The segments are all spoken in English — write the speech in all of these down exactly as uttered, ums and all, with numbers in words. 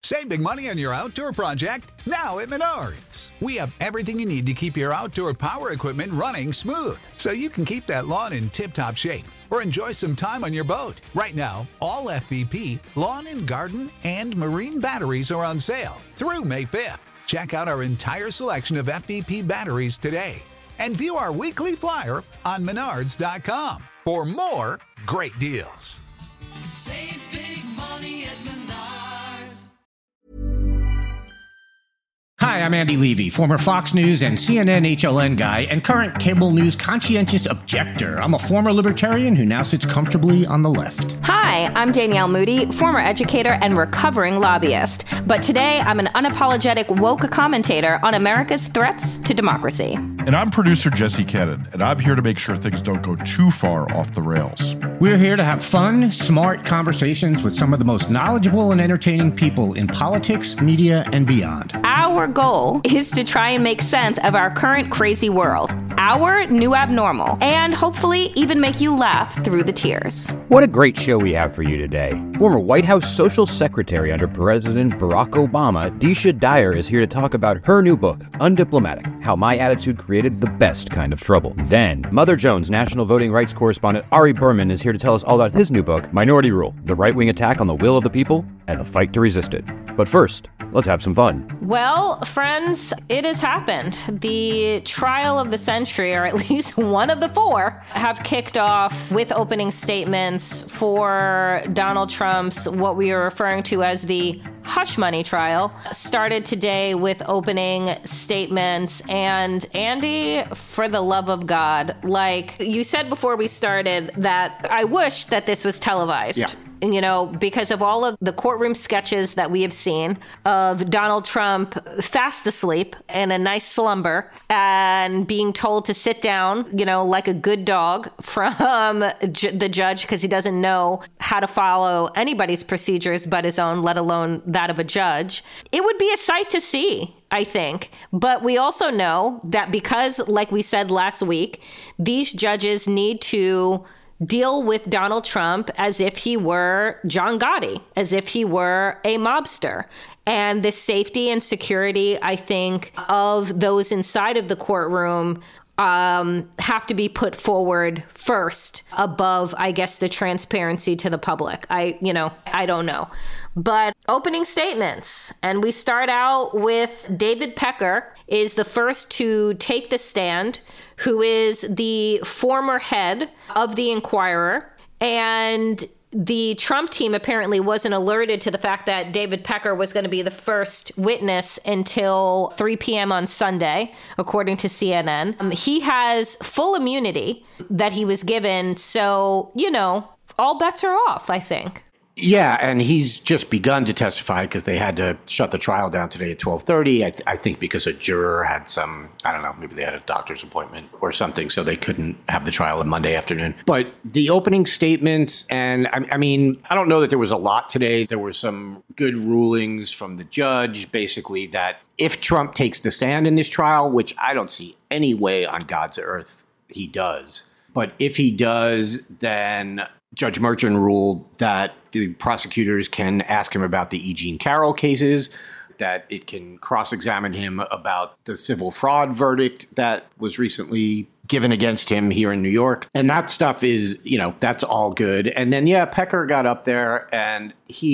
Save big money on your outdoor project now at Menards. We have everything you need to keep your outdoor power equipment running smooth, so you can keep that lawn in tip-top shape or enjoy some time on your boat. Right now, all F V P, lawn and garden, and marine batteries are on sale through May fifth. Check out our entire selection of F V P batteries today and view our weekly flyer on menards dot com for more great deals. Save big money at Menards. Hi, I'm Andy Levy, former Fox News and C N N H L N guy and current cable news conscientious objector. I'm a former libertarian who now sits comfortably on the left. Hi, I'm Danielle Moody, former educator and recovering lobbyist. But today, I'm an unapologetic woke commentator on America's threats to democracy. And I'm producer Jesse Cannon, and I'm here to make sure things don't go too far off the rails. We're here to have fun, smart conversations with some of the most knowledgeable and entertaining people in politics, media, and beyond. Our goal is to try and make sense of our current crazy world, our new abnormal, and hopefully even make you laugh through the tears. What a great show we have for you today. Former White House Social Secretary under President Barack Obama, Deesha Dyer, is here to talk about her new book, Undiplomatic: How My Attitude Created the Best Kind of Trouble. Then, Mother Jones National Voting Rights Correspondent Ari Berman is here to tell us all about his new book, Minority Rule: The Right-Wing Attack on the Will of the People and the Fight to Resist It. But first, let's have some fun. Well, friends, it has happened. The trial of the century, or at least one of the four, have kicked off with opening statements for Donald Trump's, what we are referring to as the hush money trial. Started today with opening statements. And Andy, for the love of God, like you said before we started, that I wish that this was televised. Yeah. You know, because of all of the courtroom sketches that we have seen of Donald Trump fast asleep in a nice slumber and being told to sit down, you know, like a good dog from ju- the judge because he doesn't know how to follow anybody's procedures but his own, let alone that of a judge. It would be a sight to see, I think. But we also know that because, like we said last week, these judges need to deal with Donald Trump as if he were John Gotti, as if he were a mobster. And the safety and security, I think, of those inside of the courtroom um, have to be put forward first above, I guess, the transparency to the public. I, you know, I don't know. But opening statements, and we start out with David Pecker is the first to take the stand, who is the former head of the Inquirer. And the Trump team apparently wasn't alerted to the fact that David Pecker was going to be the first witness until three p.m. on Sunday, according to C N N. Um, he has full immunity that he was given. So, you know, all bets are off, I think. Yeah, and he's just begun to testify because they had to shut the trial down today at twelve thirty. I, th- I think because a juror had some, I don't know, maybe they had a doctor's appointment or something, so they couldn't have the trial on Monday afternoon. But the opening statements, and I, I mean, I don't know that there was a lot today. There were some good rulings from the judge, basically, that if Trump takes the stand in this trial, which I don't see any way on God's earth he does, but if he does, then Judge Merchan ruled that the prosecutors can ask him about the E. Jean Carroll cases, that it can cross-examine him about the civil fraud verdict that was recently given against him here in New York. And that stuff is, you know, that's all good. And then, yeah, Pecker got up there and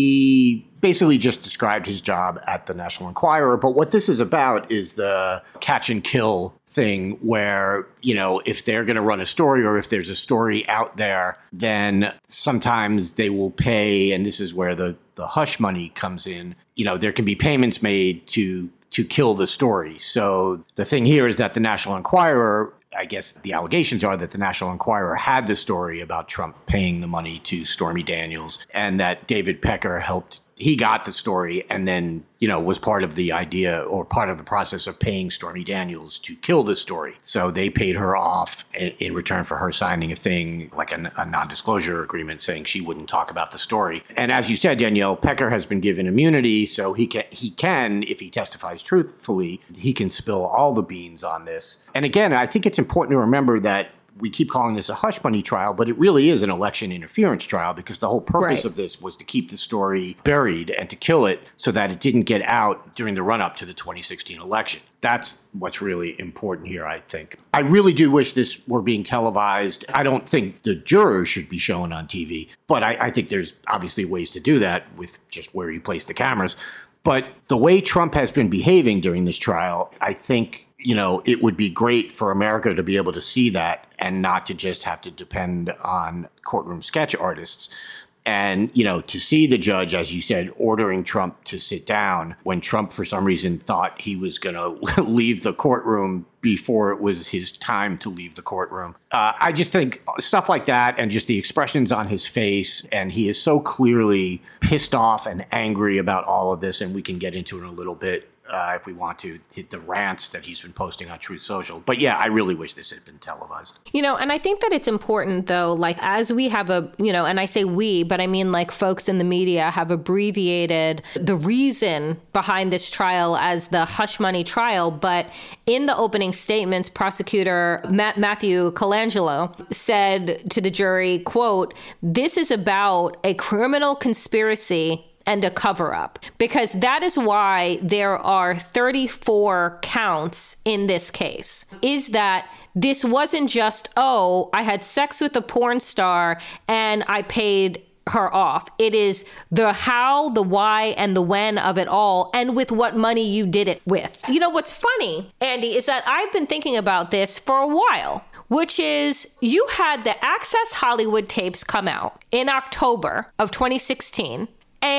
he basically just described his job at the National Enquirer. But what this is about is the catch and kill thing where, you know, if they're going to run a story or if there's a story out there, then sometimes they will pay. And this is where the, the hush money comes in. You know, there can be payments made to to kill the story. So the thing here is that the National Enquirer, I guess the allegations are that the National Enquirer had the story about Trump paying the money to Stormy Daniels and that David Pecker helped. He got the story and then, you know, was part of the idea or part of the process of paying Stormy Daniels to kill the story. So they paid her off in, in return for her signing a thing like a, a non-disclosure agreement saying she wouldn't talk about the story. And as you said, Danielle, Pecker has been given immunity, so he can, he can, if he testifies truthfully, he can spill all the beans on this. And again, I think it's important to remember that we keep calling this a hush money trial, but it really is an election interference trial because the whole purpose Right. of this was to keep the story buried and to kill it so that it didn't get out during the run-up to the twenty sixteen election. That's what's really important here, I think. I really do wish this were being televised. I don't think the jurors should be shown on T V, but I, I think there's obviously ways to do that with just where you place the cameras. But the way Trump has been behaving during this trial, I think, you know, it would be great for America to be able to see that and not to just have to depend on courtroom sketch artists. And, you know, to see the judge, as you said, ordering Trump to sit down when Trump, for some reason, thought he was going to leave the courtroom before it was his time to leave the courtroom. Uh, I just think stuff like that and just the expressions on his face, and he is so clearly pissed off and angry about all of this, and we can get into it in a little bit. Uh, if we want to hit the rants that he's been posting on Truth Social. But yeah, I really wish this had been televised. You know, and I think that it's important, though, like as we have a, you know, and I say we, but I mean like folks in the media have abbreviated the reason behind this trial as the hush money trial. But in the opening statements, prosecutor Matt, Matthew Colangelo said to the jury, quote, "This is about a criminal conspiracy and a cover-up," because that is why there are thirty-four counts in this case, is that this wasn't just, oh, I had sex with a porn star and I paid her off. It is the how, the why, and the when of it all, and with what money you did it with. You know, what's funny, Andy, is that I've been thinking about this for a while, which is you had the Access Hollywood tapes come out in October of twenty sixteen.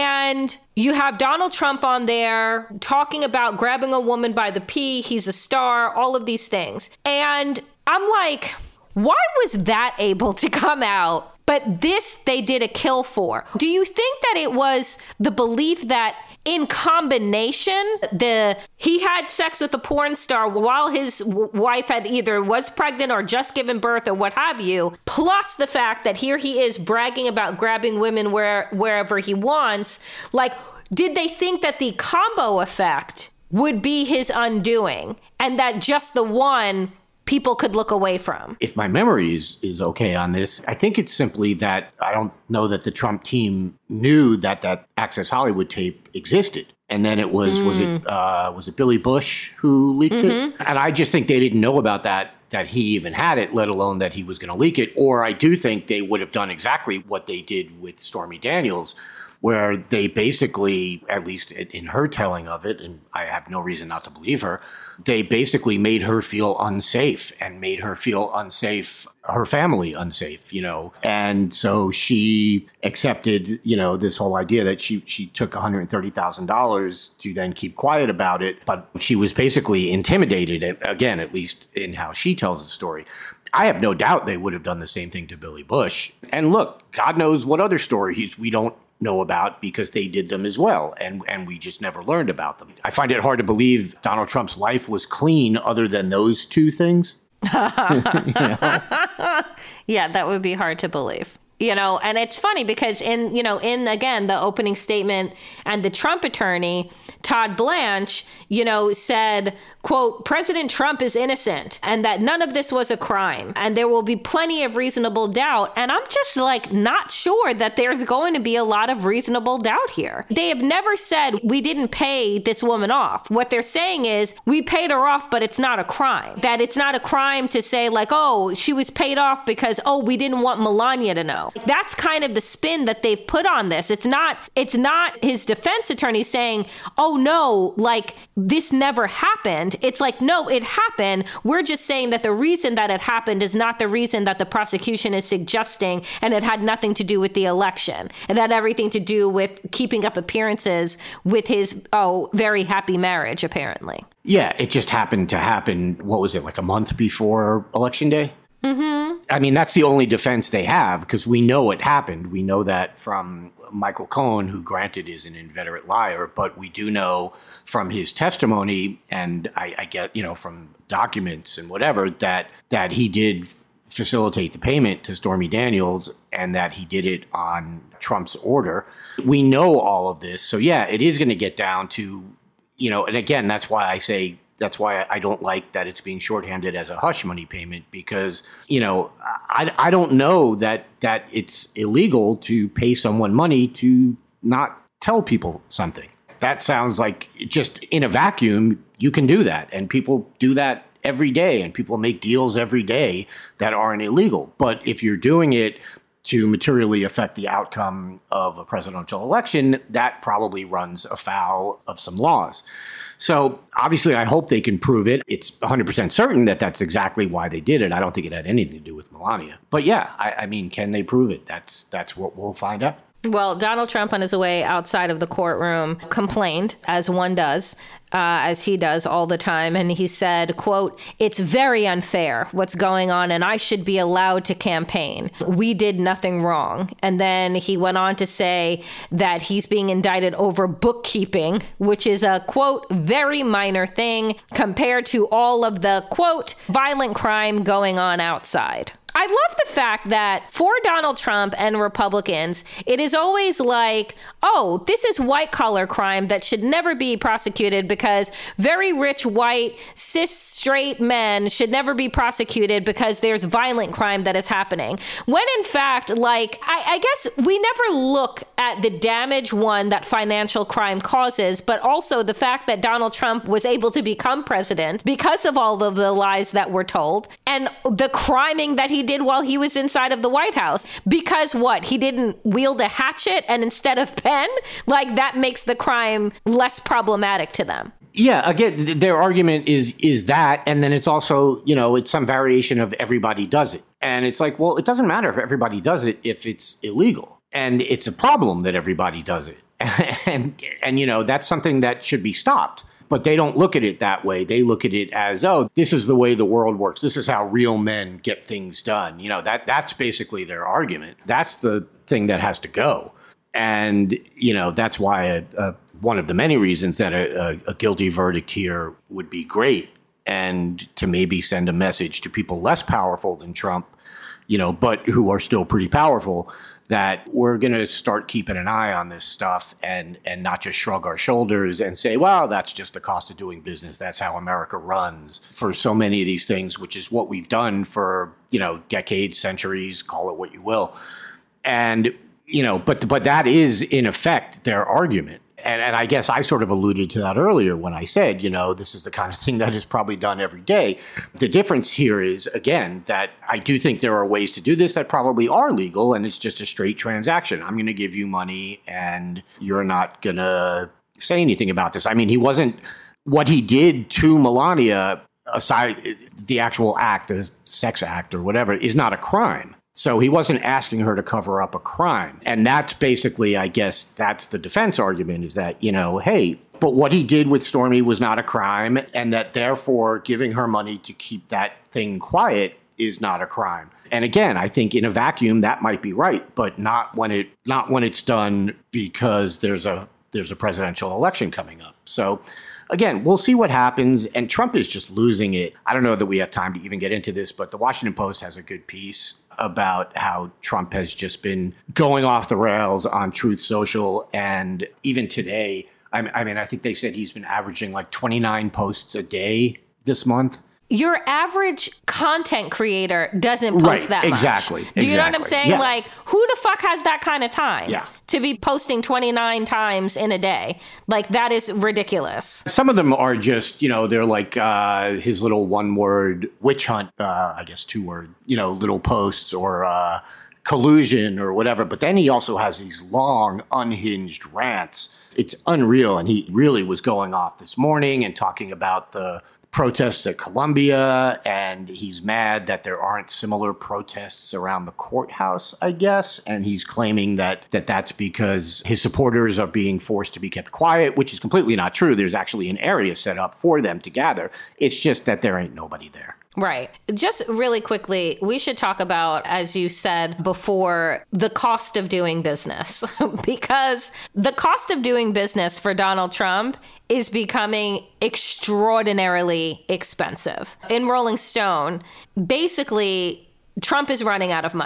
And you have Donald Trump on there talking about grabbing a woman by the pee. He's a star, all of these things. And I'm like, why was that able to come out? But this they did a kill for. Do you think that it was the belief that in combination, the he had sex with a porn star while his w- wife had either was pregnant or just given birth or what have you, plus the fact that here he is bragging about grabbing women where wherever he wants? Like, did they think that the combo effect would be his undoing and that just the one people could look away from? If my memory is, is okay on this, I think it's simply that I don't know that the Trump team knew that that Access Hollywood tape existed. And then it was, mm. was it uh, was it Billy Bush who leaked mm-hmm. it? And I just think they didn't know about that, that he even had it, let alone that he was going to leak it. Or I do think they would have done exactly what they did with Stormy Daniels, where they basically, at least in her telling of it, and I have no reason not to believe her, they basically made her feel unsafe and made her feel unsafe, her family unsafe, you know. And so she accepted, you know, this whole idea that she, she took one hundred thirty thousand dollars to then keep quiet about it. But she was basically intimidated, again, at least in how she tells the story. I have no doubt they would have done the same thing to Billy Bush. And look, God knows what other stories we don't know about because they did them as well, and and we just never learned about them. I find it hard to believe Donald Trump's life was clean other than those two things. You know? Yeah, that would be hard to believe. You know, and it's funny because in, you know, in, again, the opening statement, and the Trump attorney, Todd Blanche, you know, said, quote, "President Trump is innocent and that none of this was a crime and there will be plenty of reasonable doubt." And I'm just like not sure that there's going to be a lot of reasonable doubt here. They have never said we didn't pay this woman off. What they're saying is we paid her off, but it's not a crime. That it's not a crime to say like, oh, she was paid off because, oh, we didn't want Melania to know. That's kind of the spin that they've put on this. It's not, it's not his defense attorney saying, oh no, like this never happened. It's like, no, it happened. We're just saying that the reason that it happened is not the reason that the prosecution is suggesting, and it had nothing to do with the election. It had everything to do with keeping up appearances with his, oh, very happy marriage, apparently. Yeah, it just happened to happen, what was it, like a month before Election Day? Mm-hmm. I mean, that's the only defense they have because we know it happened. We know that from Michael Cohen, who granted is an inveterate liar, but we do know from his testimony, and I, I get, you know, from documents and whatever, that that he did f- facilitate the payment to Stormy Daniels and that he did it on Trump's order. We know all of this. So, yeah, it is going to get down to, you know, and again, that's why I say That's why I don't like that it's being shorthanded as a hush money payment, because, you know, I, I don't know that that it's illegal to pay someone money to not tell people something. That sounds like just in a vacuum, you can do that. And people do that every day, and people make deals every day that aren't illegal. But if you're doing it to materially affect the outcome of a presidential election, that probably runs afoul of some laws. So obviously, I hope they can prove it. It's one hundred percent certain that that's exactly why they did it. I don't think it had anything to do with Melania. But yeah, I, I mean, can they prove it? That's that's what we'll find out. Well, Donald Trump on his way outside of the courtroom complained, as one does, uh, as he does all the time. And he said, quote, "It's very unfair what's going on, and I should be allowed to campaign. We did nothing wrong." And then he went on to say that he's being indicted over bookkeeping, which is a, quote, very minor thing compared to all of the, quote, violent crime going on outside. I love the fact that for Donald Trump and Republicans, it is always like, oh, this is white collar crime that should never be prosecuted because very rich, white, cis, straight men should never be prosecuted because there's violent crime that is happening. When in fact, like, I, I guess we never look at the damage, one, that financial crime causes, but also the fact that Donald Trump was able to become president because of all of the lies that were told and the criming that he did while he was inside of the White House. Because what? He didn't wield a hatchet and instead of pen? Like, that makes the crime less problematic to them. Yeah, again, th- their argument is is that, and then it's also, you know, it's some variation of everybody does it. And it's like, well, it doesn't matter if everybody does it if it's illegal. And it's a problem that everybody does it. and, and, you know, that's something that should be stopped. But they don't look at it that way. They look at it as, oh, this is the way the world works. This is how real men get things done. You know, that that's basically their argument. That's the thing that has to go. And, you know, that's why a, a, one of the many reasons that a, a, a guilty verdict here would be great, and to maybe send a message to people less powerful than Trump, you know, but who are still pretty powerful, that we're going to start keeping an eye on this stuff and and not just shrug our shoulders and say, well, that's just the cost of doing business. That's how America runs for so many of these things, which is what we've done for, you know, decades, centuries, call it what you will. And, you know, but but that is, in effect, their argument. And, and I guess I sort of alluded to that earlier when I said, you know, this is the kind of thing that is probably done every day. The difference here is, again, that I do think there are ways to do this that probably are legal, and it's just a straight transaction. I'm going to give you money, and you're not going to say anything about this. I mean, he wasn't, what he did to Melania, aside the actual act, the sex act or whatever, is not a crime. So he wasn't asking her to cover up a crime. And that's basically, I guess, that's the defense argument, is that, you know, hey, but what he did with Stormy was not a crime, and that therefore giving her money to keep that thing quiet is not a crime. And again, I think in a vacuum that might be right, but not when it not when it's done because there's a there's a presidential election coming up. So again, we'll see what happens. And Trump is just losing it. I don't know that we have time to even get into this, but the Washington Post has a good piece about how Trump has just been going off the rails on Truth Social. And even today, I mean, I think they said he's been averaging like twenty-nine posts a day this month. Your average content creator doesn't post right, that much. Exactly. Do exactly. you know what I'm saying? Yeah. Like, who the fuck has that kind of time yeah. to be posting twenty-nine times in a day? Like, that is ridiculous. Some of them are just, you know, they're like uh, his little one word witch hunt, uh, I guess two word, you know, little posts or uh, collusion or whatever. But then he also has these long, unhinged rants. It's unreal. And he really was going off this morning and talking about the protests at Columbia, and he's mad that there aren't similar protests around the courthouse, I guess. And he's claiming that, that that's because his supporters are being forced to be kept quiet, which is completely not true. There's actually an area set up for them to gather. It's just that there ain't nobody there. Right. Just really quickly, we should talk about, as you said before, the cost of doing business, because the cost of doing business for Donald Trump is becoming extraordinarily expensive. In Rolling Stone, basically, Trump is running out of money.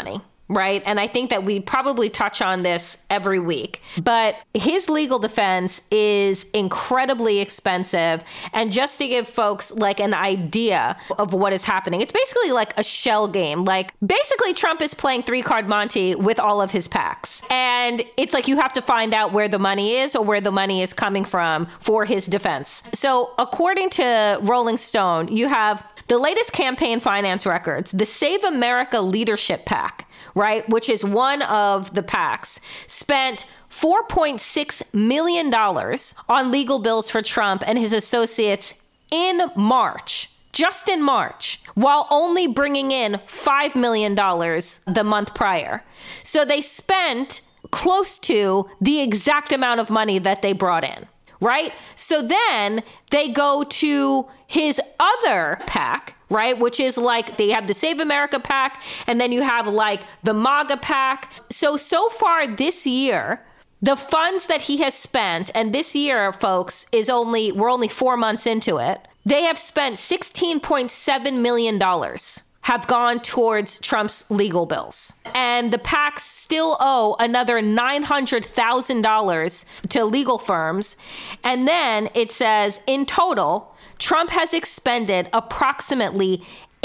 right? And I think that we probably touch on this every week. But his legal defense is incredibly expensive. And just to give folks like an idea of what is happening, it's basically like a shell game. Like basically Trump is playing three card Monte with all of his PACs. And it's like you have to find out where the money is or where the money is coming from for his defense. So according to Rolling Stone, you have the latest campaign finance records, the Save America Leadership PAC, right, which is one of the PACs, spent four point six million dollars on legal bills for Trump and his associates in March, just in March, while only bringing in five million dollars the month prior. So they spent close to the exact amount of money that they brought in, right? So then they go to his other PAC, right? Which is like they have the Save America PAC, and then you have like the MAGA PAC. So, so far this year, the funds that he has spent, and this year, folks, is only, we're only four months into it. They have spent sixteen point seven million dollars have gone towards Trump's legal bills. And the PACs still owe another nine hundred thousand dollars to legal firms. And then it says, in total, Trump has expended approximately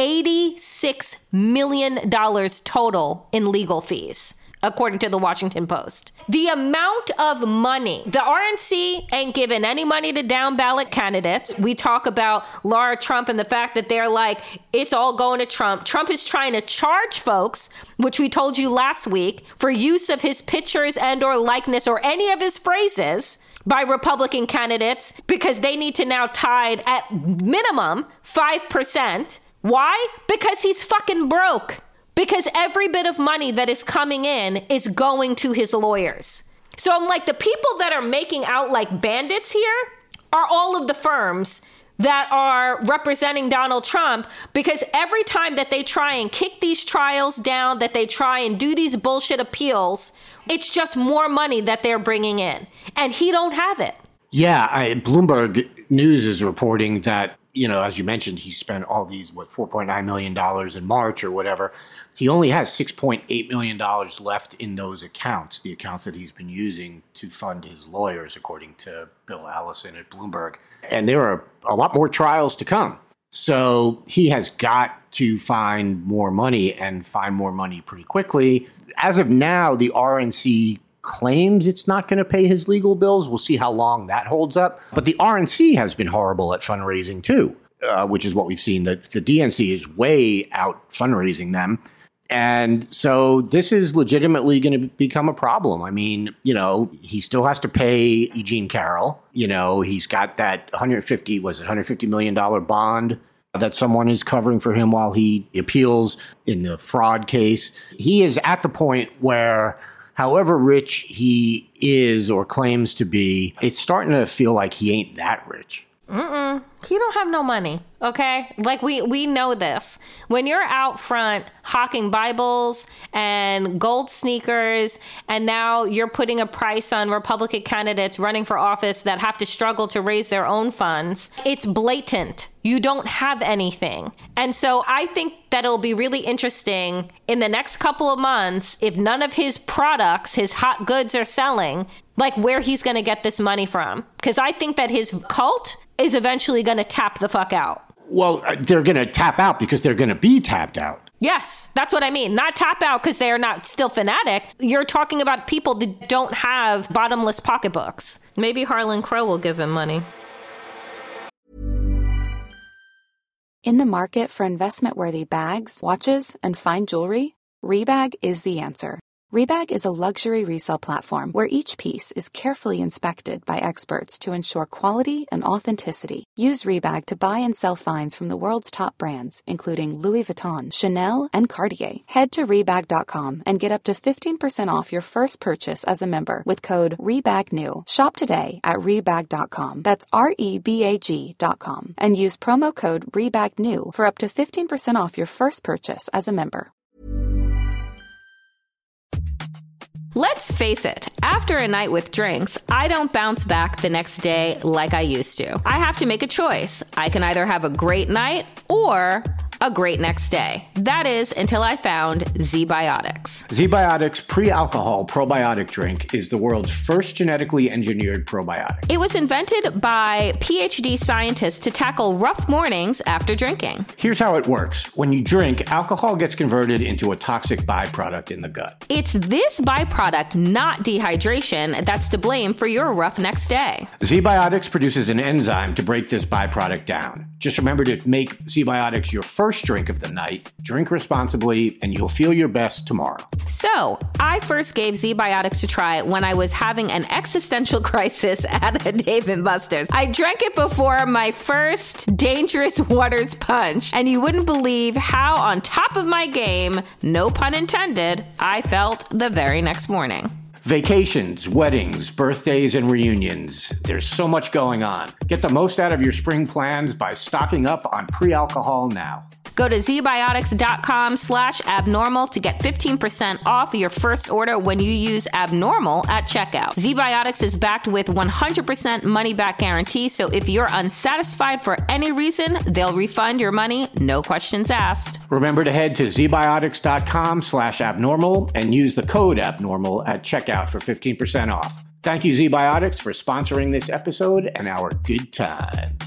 eighty-six million dollars total in legal fees, according to the Washington Post. The amount of money, the R N C ain't giving any money to down ballot candidates. We talk about Laura Trump and the fact that they're like, it's all going to Trump. Trump is trying to charge folks, which we told you last week, for use of his pictures and or likeness or any of his phrases by Republican candidates because they need to now tide at minimum five percent. Why? Because he's fucking broke. Because every bit of money that is coming in is going to his lawyers. So I'm like, the people that are making out like bandits here are all of the firms that are representing Donald Trump, because every time that they try and kick these trials down, that they try and do these bullshit appeals, it's just more money that they're bringing in. And he don't have it. Yeah, I, Bloomberg News is reporting that, you know, as you mentioned, he spent all these, what, four point nine million dollars in March or whatever. He only has six point eight million dollars left in those accounts, the accounts that he's been using to fund his lawyers, according to Bill Allison at Bloomberg. And there are a lot more trials to come. So he has got to find more money and find more money pretty quickly. As of now, the R N C claims it's not going to pay his legal bills. We'll see how long that holds up. But the R N C has been horrible at fundraising too, uh, which is what we've seen. The, the D N C is way out fundraising them. And so this is legitimately going to become a problem. I mean, you know, he still has to pay E. Jean Carroll. You know, he's got that one hundred fifty, was it one hundred fifty million dollars bond that someone is covering for him while he appeals in the fraud case. He is at the point where, however rich he is or claims to be, it's starting to feel like he ain't that rich. Mm-mm. He don't have no money, okay? Like, we, we know this. When you're out front hawking Bibles and gold sneakers, and now you're putting a price on Republican candidates running for office that have to struggle to raise their own funds, it's blatant. You don't have anything. And so I think that it'll be really interesting in the next couple of months, if none of his products, his hot goods are selling, like where he's going to get this money from. Because I think that his cult is eventually going to tap the fuck out. Well, they're going to tap out because they're going to be tapped out. Yes, that's what I mean. Not tap out because they're not still fanatic. You're talking about people that don't have bottomless pocketbooks. Maybe Harlan Crow will give him money. In the market for investment-worthy bags, watches, and fine jewelry, Rebag is the answer. Rebag is a luxury resale platform where each piece is carefully inspected by experts to ensure quality and authenticity. Use Rebag to buy and sell finds from the world's top brands, including Louis Vuitton, Chanel, and Cartier. Head to Rebag dot com and get up to fifteen percent off your first purchase as a member with code REBAGNEW. Shop today at Rebag dot com. That's R E B A G dot com. And use promo code REBAGNEW for up to fifteen percent off your first purchase as a member. Let's face it, after a night with drinks, I don't bounce back the next day like I used to. I have to make a choice. I can either have a great night or a great next day. That is until I found ZBiotics. ZBiotics Pre-Alcohol Probiotic Drink is the world's first genetically engineered probiotic. It was invented by P H D scientists to tackle rough mornings after drinking. Here's how it works. When you drink, alcohol gets converted into a toxic byproduct in the gut. It's this byproduct, not dehydration, that's to blame for your rough next day. ZBiotics produces an enzyme to break this byproduct down. Just remember to make ZBiotics your first drink of the night. Drink responsibly, and you'll feel your best tomorrow. So, I first gave ZBiotics a try when I was having an existential crisis at a Dave and Buster's. I drank it before my first Dangerous Waters punch, and you wouldn't believe how on top of my game, no pun intended, I felt the very next morning. Vacations, weddings, birthdays, and reunions. There's so much going on. Get the most out of your spring plans by stocking up on pre-alcohol now. Go to zbiotics.com slash abnormal to get fifteen percent off your first order when you use abnormal at checkout. ZBiotics is backed with one hundred percent money-back guarantee, so if you're unsatisfied for any reason, they'll refund your money, no questions asked. Remember to head to zbiotics.com slash abnormal and use the code abnormal at checkout for fifteen percent off. Thank you, ZBiotics, for sponsoring this episode and our good times.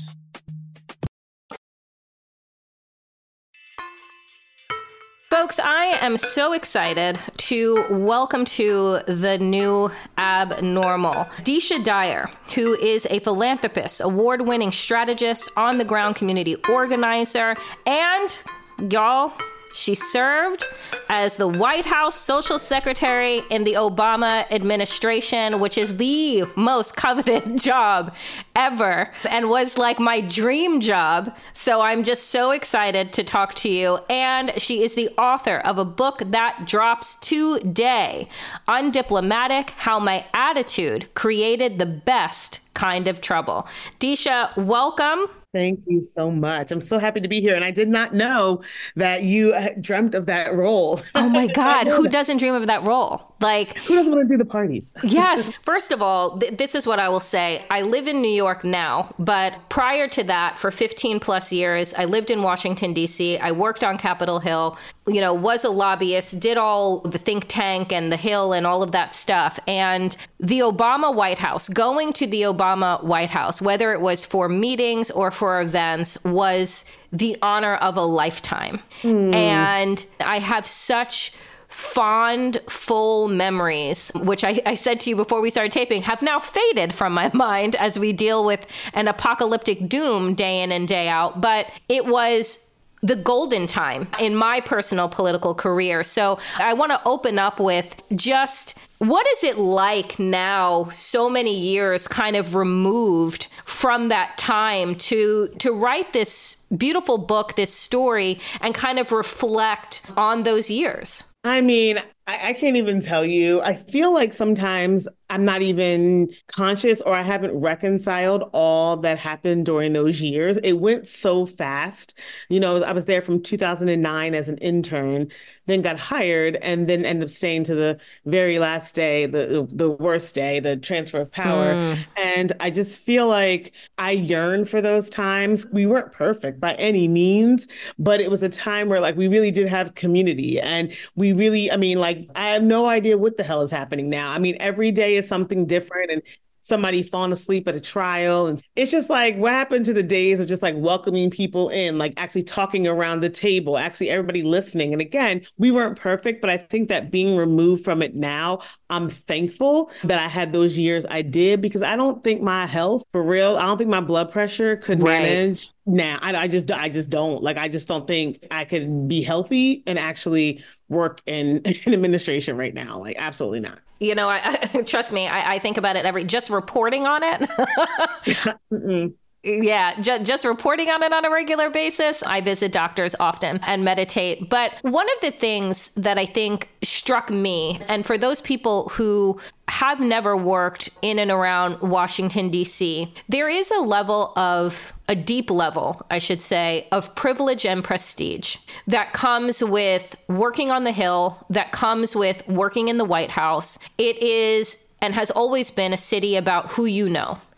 Folks, I am so excited to welcome to the new Abnormal Deesha Dyer, who is a philanthropist, award-winning strategist, on-the-ground community organizer, and, y'all, she served as the White House Social Secretary in the Obama administration, which is the most coveted job ever and was like my dream job. So I'm just so excited to talk to you. And she is the author of a book that drops today, Undiplomatic: How My Attitude Created the Best Kind of Trouble. Deesha, welcome. Thank you so much. I'm so happy to be here. And I did not know that you dreamt of that role. Oh my God. Who doesn't dream of that role? Like, who doesn't want to do the parties? Yes. First of all, th- this is what I will say. I live in New York now, but prior to that, for fifteen plus years, I lived in Washington, D C. I worked on Capitol Hill, you know, was a lobbyist, did all the think tank and the Hill and all of that stuff. And the Obama White House, going to the Obama White House, whether it was for meetings or for events, was the honor of a lifetime. Mm. And I have such fond, full memories, which I, I said to you before we started taping, have now faded from my mind as we deal with an apocalyptic doom day in and day out. But it was the golden time in my personal political career. So I want to open up with just what is it like now, so many years kind of removed from that time, to to write this beautiful book, this story, and kind of reflect on those years? I mean, I, I can't even tell you. I feel like sometimes I'm not even conscious, or I haven't reconciled all that happened during those years. It went so fast. You know, I was there from two thousand nine as an intern, then got hired, and then ended up staying to the very last day, the the worst day, the transfer of power. Mm. And I just feel like I yearn for those times. We weren't perfect by any means, but it was a time where like we really did have community, and we really, I mean, like, I have no idea what the hell is happening now. I mean, every day is something different, and somebody falling asleep at a trial. And it's just like, what happened to the days of just like welcoming people in, like actually talking around the table, actually everybody listening. And again, we weren't perfect, but I think that being removed from it now, I'm thankful that I had those years I did, because I don't think my health, for real, I don't think my blood pressure could right. manage now. I, I just, I just don't like, I just don't think I could be healthy and actually work in, in administration right now. Like, absolutely not. You know, I, I trust me, I, I think about it every, just reporting on it. Yeah, ju- just reporting on it on a regular basis. I visit doctors often and meditate. But one of the things that I think struck me, and for those people who have never worked in and around Washington, D C, there is a level of, a deep level, I should say, of privilege and prestige that comes with working on the Hill, that comes with working in the White House. It is and has always been a city about who you know.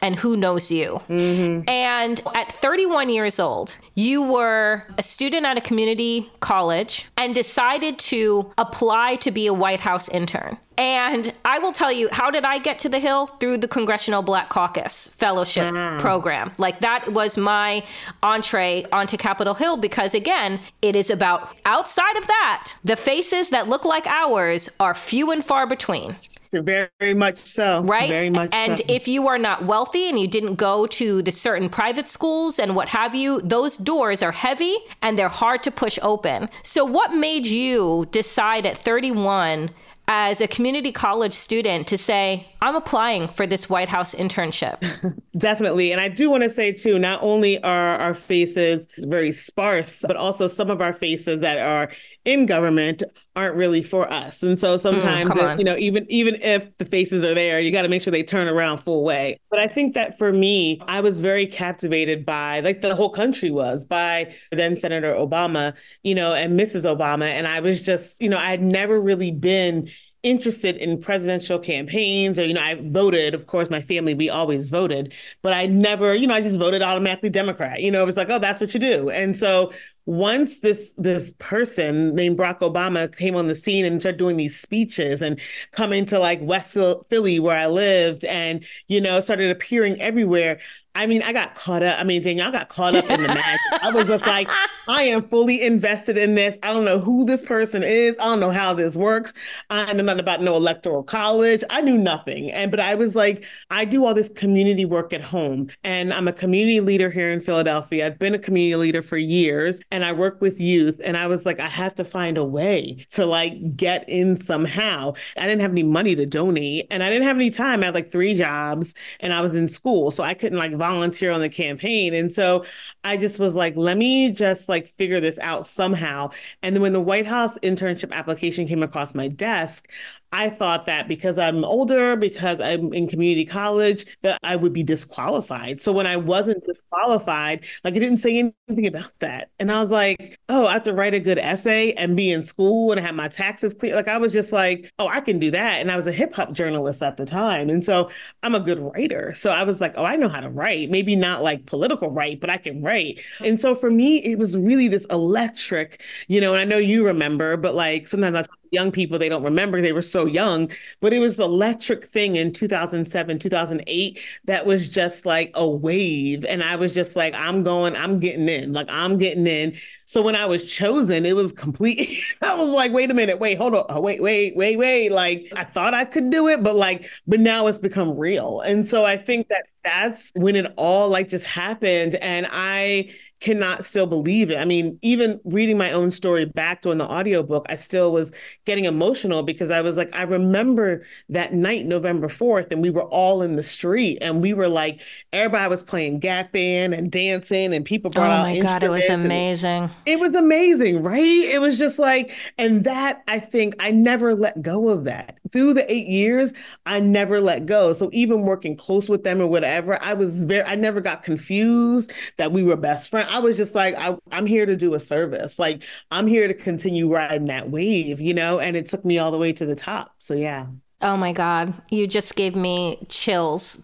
and who knows you. Mm-hmm. And at thirty-one years old, you were a student at a community college and decided to apply to be a White House intern. And I will tell you, how did I get to the Hill? Through the Congressional Black Caucus Fellowship mm. program. Like that was my entree onto Capitol Hill because, again, it is about outside of that, the faces that look like ours are few and far between. Very much so. Right? Very much and so. if you are not wealthy and you didn't go to the certain private schools and what have you, those doors are heavy and they're hard to push open. So what made you decide at thirty-one as a community college student to say, I'm applying for this White House internship? Definitely. And I do want to say, too, not only are our faces very sparse, but also some of our faces that are in government aren't really for us. And so sometimes, mm, if, you know, even even if the faces are there, you got to make sure they turn around full way. But I think that for me, I was very captivated by, like the whole country was, by then Senator Obama, you know, and Missus Obama. And I was just, you know, I had never really been interested in presidential campaigns or, you know, I voted, of course, my family, we always voted, but I never, you know, I just voted automatically Democrat. You know, it was like, oh, that's what you do. And so once this this person named Barack Obama came on the scene and started doing these speeches and coming to like West Philly where I lived and, you know, started appearing everywhere, I mean, I got caught up. I mean, Danielle, I got caught up in the magic. I was just like, I am fully invested in this. I don't know who this person is. I don't know how this works. I know nothing about no electoral college. I knew nothing. And but I was like, I do all this community work at home. And I'm a community leader here in Philadelphia. I've been a community leader for years and I work with youth. And I was like, I have to find a way to like get in somehow. I didn't have any money to donate and I didn't have any time. I had like three jobs and I was in school. So I couldn't like volunteer on the campaign. And so I just was like, let me just like figure this out somehow. And then when the White House internship application came across my desk, I thought that because I'm older, because I'm in community college, that I would be disqualified. So when I wasn't disqualified, like it didn't say anything about that. And I was like, oh, I have to write a good essay and be in school and have my taxes clear. Like I was just like, oh, I can do that. And I was a hip hop journalist at the time. And so I'm a good writer. So I was like, oh, I know how to write. Maybe not like political write, but I can write. And so for me, it was really this electric, you know, and I know you remember, but like sometimes I talk to young people, they don't remember, they were so young, but it was an electric thing in two thousand seven, two thousand eight that was just like a wave. And I was just like, I'm going, I'm getting in, like I'm getting in. So when I was chosen, it was complete. I was like, wait a minute, wait, hold on. Oh, wait, wait, wait, wait. Like I thought I could do it, but like, but now it's become real. And so I think that that's when it all like just happened. And I cannot still believe it. I mean, even reading my own story back during the audiobook, I still was getting emotional because I was like, I remember that night, November fourth, and we were all in the street and we were like, everybody was playing Gap Band and dancing and people brought out instruments. Oh my God, it was amazing. It was amazing, right? It was just like, and that, I think I never let go of that. Through the eight years, I never let go. So even working close with them or whatever, I was very, I never got confused that we were best friends. I was just like, I, I'm here to do a service. Like, I'm here to continue riding that wave, you know, and it took me all the way to the top. So, yeah. Oh, my God. You just gave me chills.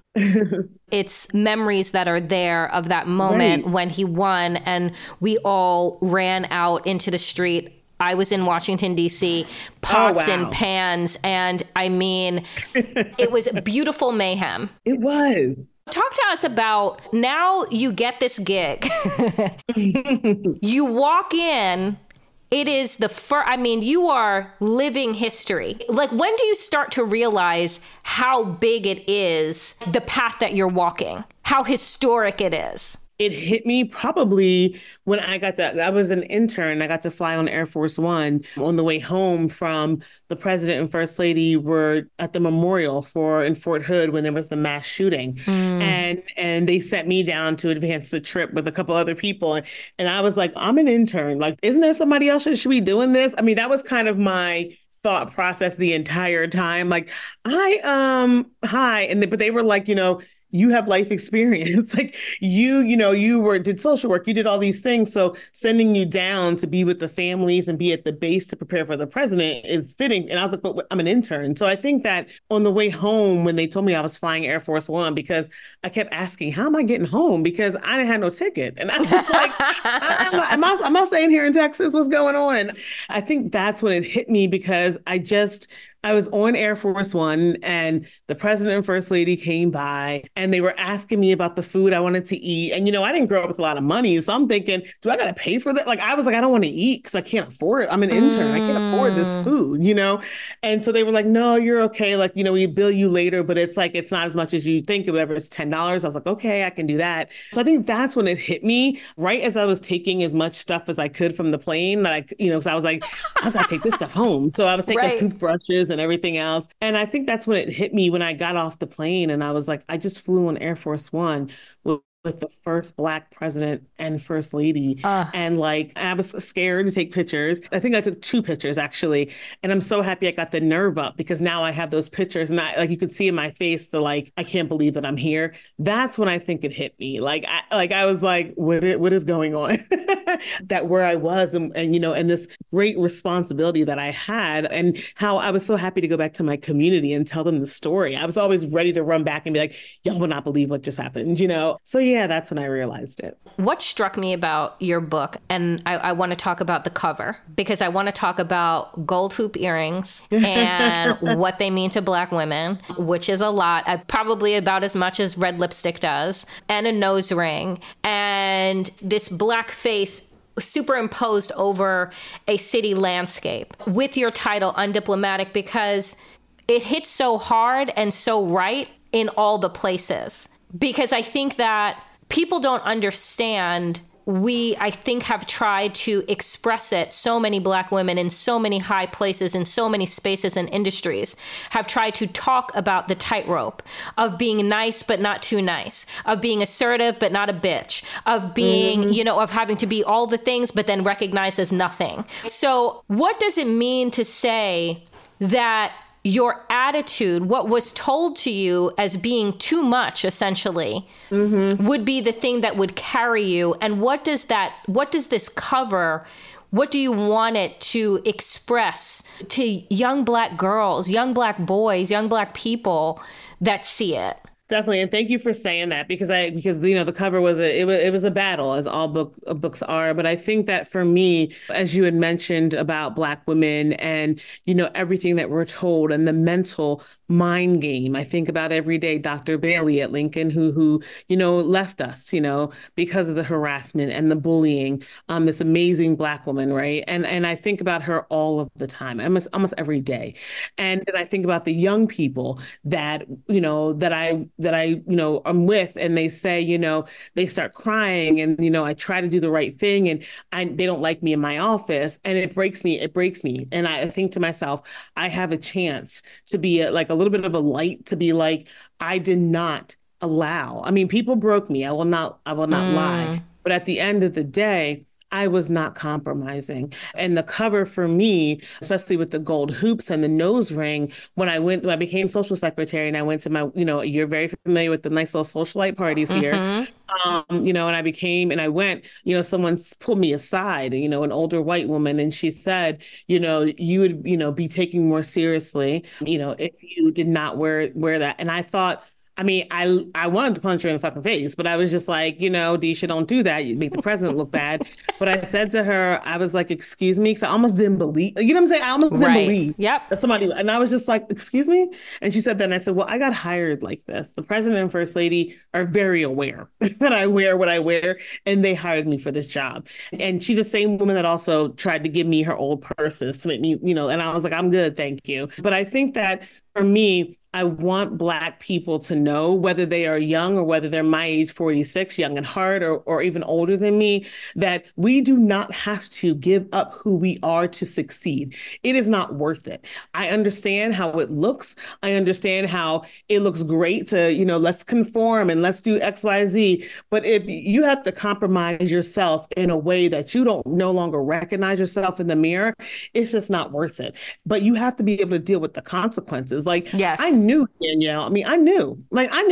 It's memories that are there of that moment right. when he won and we all ran out into the street. I was in Washington, D C, pots oh, wow. and pans. And I mean, it was beautiful mayhem. It was. Talk to us about now you get this gig. You walk in. It is the first, I mean, you are living history. Like, when do you start to realize how big it is, the path that you're walking, how historic it is? It hit me probably when I got that. I was an intern. I got to fly on Air Force One on the way home from the president and first lady were at the memorial for in Fort Hood when there was the mass shooting. Mm. And and they sent me down to advance the trip with a couple other people. And, and I was like, I'm an intern. Like, isn't there somebody else that should be doing this? I mean, that was kind of my thought process the entire time. Like, I, um, hi. And they, but they were like, you know, you have life experience. Like you, you know, you were did social work, you did all these things. So sending you down to be with the families and be at the base to prepare for the president is fitting. And I was like, but I'm an intern. So I think that on the way home, when they told me I was flying Air Force One, because I kept asking, how am I getting home? Because I didn't have no ticket. And I was like, am, I, am, I, am I staying here in Texas? What's going on? I think that's when it hit me, because I just, I was on Air Force One and the president and first lady came by and they were asking me about the food I wanted to eat. And, you know, I didn't grow up with a lot of money. So I'm thinking, do I got to pay for that? Like, I was like, I don't want to eat because I can't afford it. I'm an intern. I can't afford this food, you know? And so they were like, no, you're okay. Like, you know, we bill you later, but it's like, it's not as much as you think. Whatever, it's ten dollars. I was like, okay, I can do that. So I think that's when it hit me, right as I was taking as much stuff as I could from the plane that I, you know, so I was like, I got to take this stuff home. So I was taking Right. toothbrushes and everything else. And I think that's when it hit me when I got off the plane and I was like, I just flew on Air Force One with, with the first Black president and first lady. Uh. And like, I was scared to take pictures. I think I took two pictures actually. And I'm so happy I got the nerve up because now I have those pictures and I, like, you could see in my face the, like, I can't believe that I'm here. That's when I think it hit me. Like, I, like, I was like, what, is, what is going on? That where I was and, and, you know, and this great responsibility that I had and how I was so happy to go back to my community and tell them the story. I was always ready to run back and be like, y'all will not believe what just happened, you know? So yeah, that's when I realized it. What struck me about your book, and I, I want to talk about the cover, because I want to talk about gold hoop earrings and what they mean to Black women, which is a lot, uh, probably about as much as red lipstick does, and a nose ring, and this Black face superimposed over a city landscape with your title, Undiplomatic, because it hits so hard and so right in all the places. Because I think that people don't understand. We, I think, have tried to express it. So many Black women in so many high places, in so many spaces and industries, have tried to talk about the tightrope of being nice but not too nice, of being assertive but not a bitch, of being, mm-hmm. you know, of having to be all the things but then recognized as nothing. So what does it mean to say that your attitude, what was told to you as being too much, essentially, mm-hmm. would be the thing that would carry you? And what does that, what does this cover, what do you want it to express to young Black girls, young Black boys, young Black people that see it? Definitely. And thank you for saying that because I, because, you know, the cover was a, it was, it was a battle as all book books are. But I think that for me, as you had mentioned about Black women and, you know, everything that we're told and the mental mind game, I think about every day, Doctor Bailey at Lincoln, who, who, you know, left us, you know, because of the harassment and the bullying, um, this amazing Black woman. Right. And, and I think about her all of the time, almost, almost every day. And then I think about the young people that, you know, that I, that I, you know, I'm with, and they say, you know, they start crying and, you know, I try to do the right thing and I, they don't like me in my office and it breaks me, it breaks me. And I think to myself, I have a chance to be a, like a little bit of a light, to be like, I did not allow, I mean, people broke me. I will not, I will not mm. lie. But at the end of the day, I was not compromising. And the cover for me, especially with the gold hoops and the nose ring, when I went, when I became social secretary and I went to my, you know, you're very familiar with the nice little socialite parties here, mm-hmm. um, you know, and I became, and I went, you know, someone pulled me aside, you know, an older white woman, and she said, you know, you would, you know, be taken more seriously, you know, if you did not wear, wear that. And I thought, I mean, I I wanted to punch her in the fucking face, but I was just like, you know, Deisha, don't do that. You make the president look bad. But I said to her, I was like, excuse me, because I almost didn't believe, you know what I'm saying? I almost didn't right. believe yep. that somebody, and I was just like, excuse me? And she said that, and I said, well, I got hired like this. The president and first lady are very aware that I wear what I wear, and they hired me for this job. And she's the same woman that also tried to give me her old purses to make me, you know, and I was like, I'm good, thank you. But I think that for me, I want Black people to know, whether they are young or whether they're my age, forty-six, young at heart, or, or even older than me, that we do not have to give up who we are to succeed. It is not worth it. I understand how it looks. I understand how it looks great to, you know, let's conform and let's do X, Y, Z. But if you have to compromise yourself in a way that you don't no longer recognize yourself in the mirror, it's just not worth it. But you have to be able to deal with the consequences. Like, yes. I knew, Danielle. I mean, I knew, like, I knew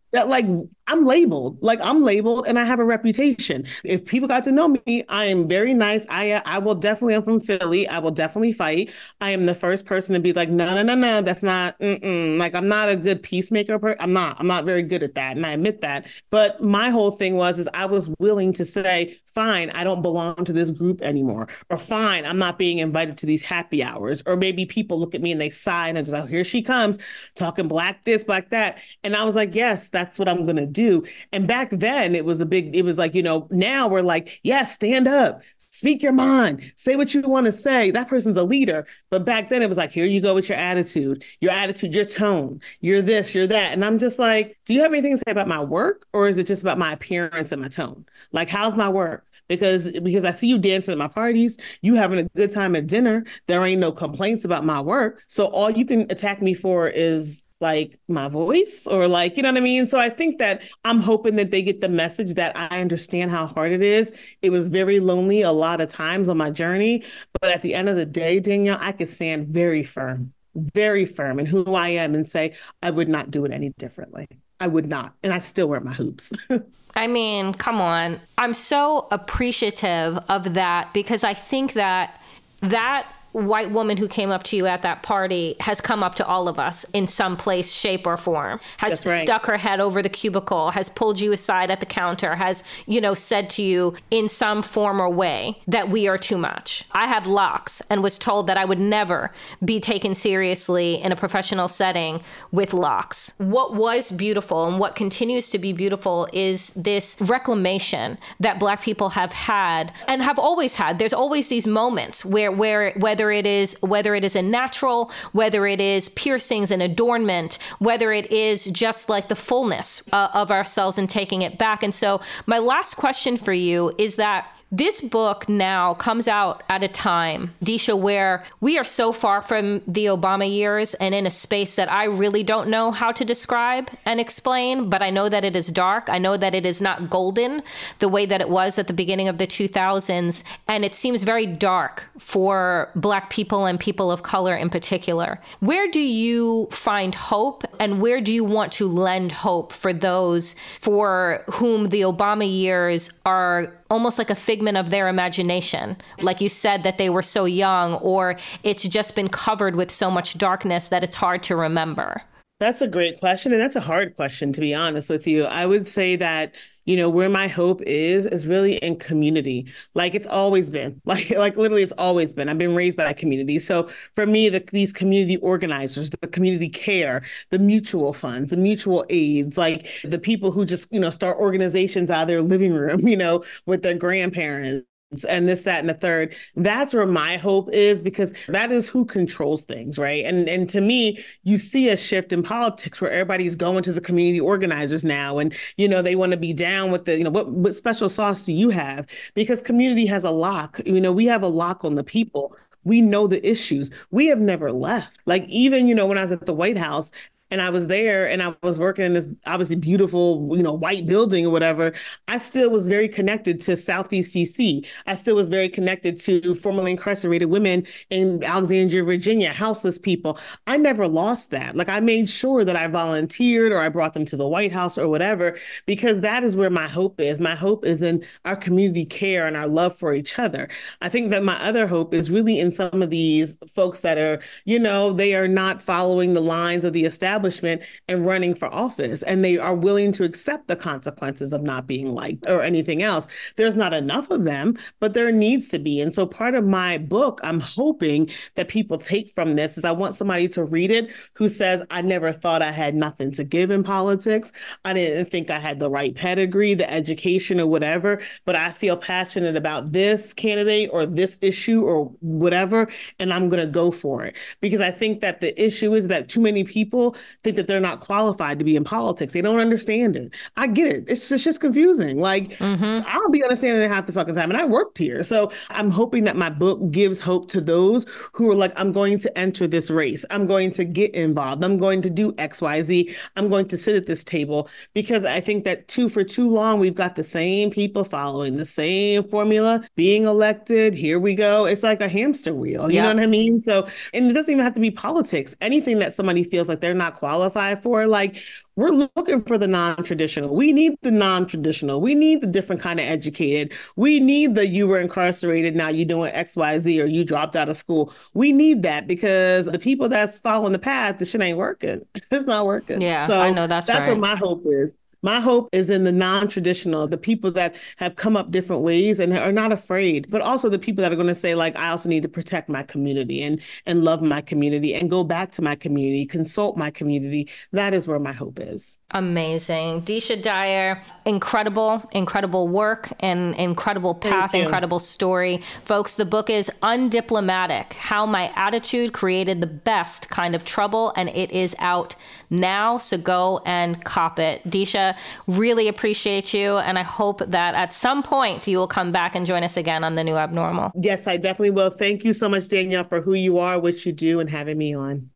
that like I'm labeled, like I'm labeled and I have a reputation. If people got to know me, I am very nice. I I will definitely, I'm from Philly. I will definitely fight. I am the first person to be like, no, no, no, no, that's not, mm-mm. Like I'm not a good peacemaker. Per- I'm not, I'm not very good at that. And I admit that. But my whole thing was, is I was willing to say, fine, I don't belong to this group anymore. Or fine, I'm not being invited to these happy hours. Or maybe people look at me and they sigh and they're just like, oh, here she comes talking black this, black that. And I was like, yes, that's what I'm going to do. And back then it was a big, it was like, you know, now we're like, yes, stand up, speak your mind, say what you want to say. That person's a leader. But back then it was like, here you go with your attitude, your attitude, your tone, you're this, you're that. And I'm just like, do you have anything to say about my work? Or is it just about my appearance and my tone? Like, how's my work? Because because I see you dancing at my parties, you having a good time at dinner. There ain't no complaints about my work. So all you can attack me for is like my voice or like, you know what I mean? So I think that I'm hoping that they get the message that I understand how hard it is. It was very lonely a lot of times on my journey. But at the end of the day, Danielle, I could stand very firm, very firm in who I am and say, I would not do it any differently. I would not. And I still wear my hoops. I mean, come on. I'm so appreciative of that because I think that that white woman who came up to you at that party has come up to all of us in some place, shape, or form, has right. stuck her head over the cubicle, has pulled you aside at the counter, has, you know, said to you in some form or way that we are too much. I have locks and was told that I would never be taken seriously in a professional setting with locks. What was beautiful and what continues to be beautiful is this reclamation that Black people have had and have always had. There's always these moments where, where, whether Whether it is whether it is a natural, whether it is piercings and adornment, whether it is just like the fullness uh, of ourselves and taking it back. And so my last question for you is that this book now comes out at a time, Deesha, where we are so far from the Obama years and in a space that I really don't know how to describe and explain, but I know that it is dark. I know that it is not golden the way that it was at the beginning of the two thousands. And it seems very dark for Black people and people of color in particular. Where do you find hope and where do you want to lend hope for those for whom the Obama years are almost like a figment of their imagination? Like you said, that they were so young, or it's just been covered with so much darkness that it's hard to remember. That's a great question. And that's a hard question, to be honest with you. I would say that, you know, where my hope is, is really in community. Like it's always been, like, like literally it's always been. I've been raised by a community. So for me, the, these community organizers, the community care, the mutual funds, the mutual aids, like the people who just, you know, start organizations out of their living room, you know, with their grandparents. And this, that, and the third. That's where my hope is, because that is who controls things, right? And and to me, you see a shift in politics where everybody's going to the community organizers now, and you know they want to be down with the, you know, what what special sauce do you have? Because community has a lock. You know, we have a lock on the people. We know the issues. We have never left. Like even, you know, when I was at the White House, and I was there and I was working in this obviously beautiful, you know, white building or whatever, I still was very connected to Southeast D C. I still was very connected to formerly incarcerated women in Alexandria, Virginia, houseless people. I never lost that. Like I made sure that I volunteered or I brought them to the White House or whatever, because that is where my hope is. My hope is in our community care and our love for each other. I think that my other hope is really in some of these folks that are, you know, they are not following the lines of the establishment and running for office, and they are willing to accept the consequences of not being liked or anything else. There's not enough of them, but there needs to be. And so part of my book, I'm hoping that people take from this is I want somebody to read it who says, I never thought I had nothing to give in politics. I didn't think I had the right pedigree, the education or whatever, but I feel passionate about this candidate or this issue or whatever, and I'm going to go for it. Because I think that the issue is that too many people think that they're not qualified to be in politics. They don't understand it. I get it. It's, it's just confusing. Like, mm-hmm. I don't be understanding it half the fucking time. And I worked here. So I'm hoping that my book gives hope to those who are like, I'm going to enter this race. I'm going to get involved. I'm going to do X, Y, Z. I'm going to sit at this table, because I think that too, for too long, we've got the same people following the same formula, being elected. Here we go. It's like a hamster wheel. You yeah. know what I mean? So, and it doesn't even have to be politics. Anything that somebody feels like they're not qualify for. Like, we're looking for the non-traditional. We need the non-traditional. We need the different kind of educated. We need the you were incarcerated, now you're doing X, Y, Z, or you dropped out of school. We need that because the people that's following the path, the shit ain't working. It's not working. Yeah, so I know that's That's right. what my hope is. My hope is in the non-traditional, the people that have come up different ways and are not afraid, but also the people that are going to say, like, I also need to protect my community and and love my community and go back to my community, consult my community. That is where my hope is. Amazing. Deesha Dyer, incredible, incredible work and incredible path, incredible story. Folks, the book is Undiplomatic, How My Attitude Created the Best Kind of Trouble, and it is out now, so go and cop it. Deesha, really appreciate you, and I hope that at some point you will come back and join us again on The New Abnormal. Yes, I definitely will. Thank you so much, Danielle, for who you are, what you do, and having me on.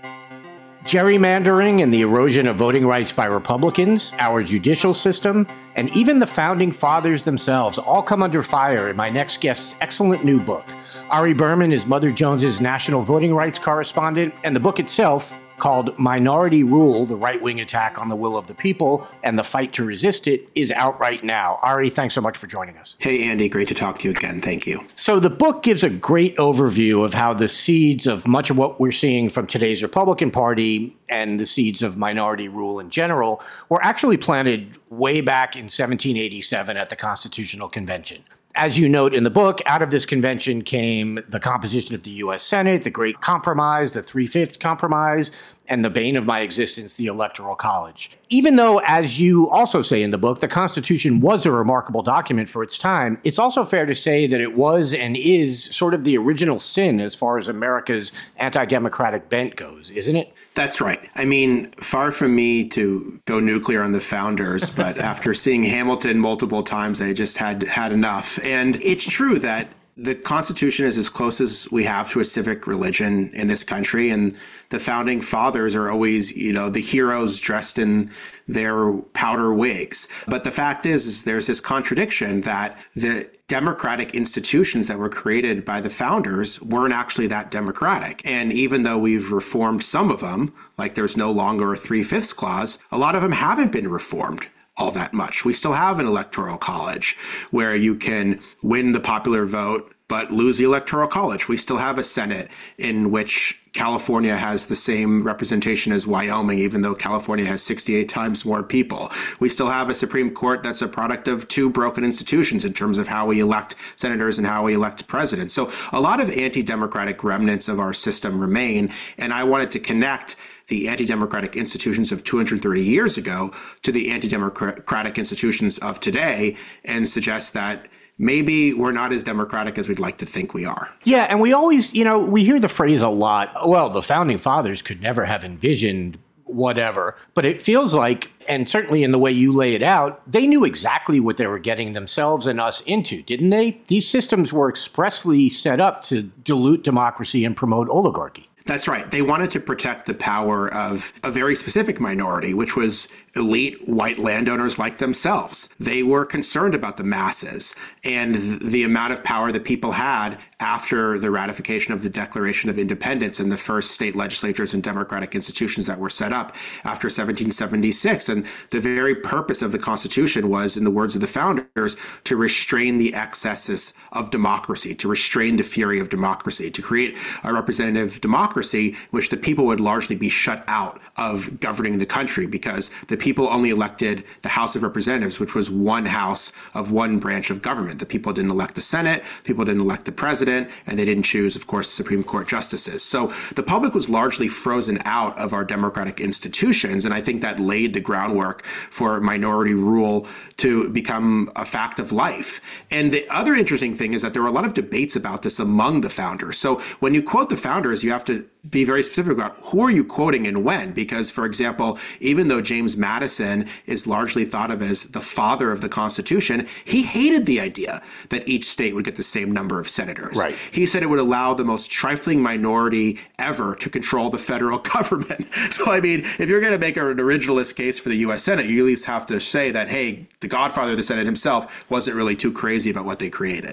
Gerrymandering and the erosion of voting rights by Republicans, our judicial system, and even the founding fathers themselves all come under fire in my next guest's excellent new book. Ari Berman is Mother Jones's national voting rights correspondent, and the book itself, called Minority Rule, The Right-Wing Attack on the Will of the People and the Fight to Resist It, is out right now. Ari, thanks so much for joining us. Hey, Andy, great to talk to you again. Thank you. So the book gives a great overview of how the seeds of much of what we're seeing from today's Republican Party and the seeds of minority rule in general were actually planted way back in seventeen eighty-seven at the Constitutional Convention. As you note in the book, out of this convention came the composition of the U S Senate, the Great Compromise, the Three-Fifths Compromise, and the bane of my existence, the Electoral College. Even though, as you also say in the book, the Constitution was a remarkable document for its time, it's also fair to say that it was and is sort of the original sin as far as America's anti-democratic bent goes, isn't it? That's right. I mean, far from me to go nuclear on the founders, but after seeing Hamilton multiple times, I just had had enough. And it's true that the Constitution is as close as we have to a civic religion in this country. And the founding fathers are always, you know, the heroes dressed in their powder wigs. But the fact is, is there's this contradiction that the democratic institutions that were created by the founders weren't actually that democratic. And even though we've reformed some of them, like there's no longer a three-fifths clause, a lot of them haven't been reformed all that much. We still have an electoral college where you can win the popular vote but lose the electoral college. We still have a Senate in which California has the same representation as Wyoming, even though California has sixty-eight times more people. We still have a Supreme Court that's a product of two broken institutions in terms of how we elect senators and how we elect presidents. So a lot of anti-democratic remnants of our system remain, and I wanted to connect the anti-democratic institutions of two hundred thirty years ago to the anti-democratic institutions of today and suggest that maybe we're not as democratic as we'd like to think we are. Yeah, and we always, you know, we hear the phrase a lot, well, the founding fathers could never have envisioned whatever. But it feels like, and certainly in the way you lay it out, they knew exactly what they were getting themselves and us into, didn't they? These systems were expressly set up to dilute democracy and promote oligarchy. That's right. They wanted to protect the power of a very specific minority, which was elite white landowners like themselves. They were concerned about the masses and the amount of power that people had after the ratification of the Declaration of Independence and the first state legislatures and democratic institutions that were set up after seventeen seventy-six. And the very purpose of the Constitution was, in the words of the founders, to restrain the excesses of democracy, to restrain the fury of democracy, to create a representative democracy which the people would largely be shut out of governing the country because the people only elected the House of Representatives, which was one house of one branch of government. The people didn't elect the Senate, people didn't elect the president, and they didn't choose, of course, Supreme Court justices. So the public was largely frozen out of our democratic institutions, and I think that laid the groundwork for minority rule to become a fact of life. And the other interesting thing is that there were a lot of debates about this among the founders. So when you quote the founders, you have to be very specific about who are you quoting and when, because, for example, even though James Madison is largely thought of as the father of the Constitution, he hated the idea that each state would get the same number of senators. Right. He said it would allow the most trifling minority ever to control the federal government. So, I mean, if you're going to make an originalist case for the U S Senate, you at least have to say that, hey, the godfather of the Senate himself wasn't really too crazy about what they created.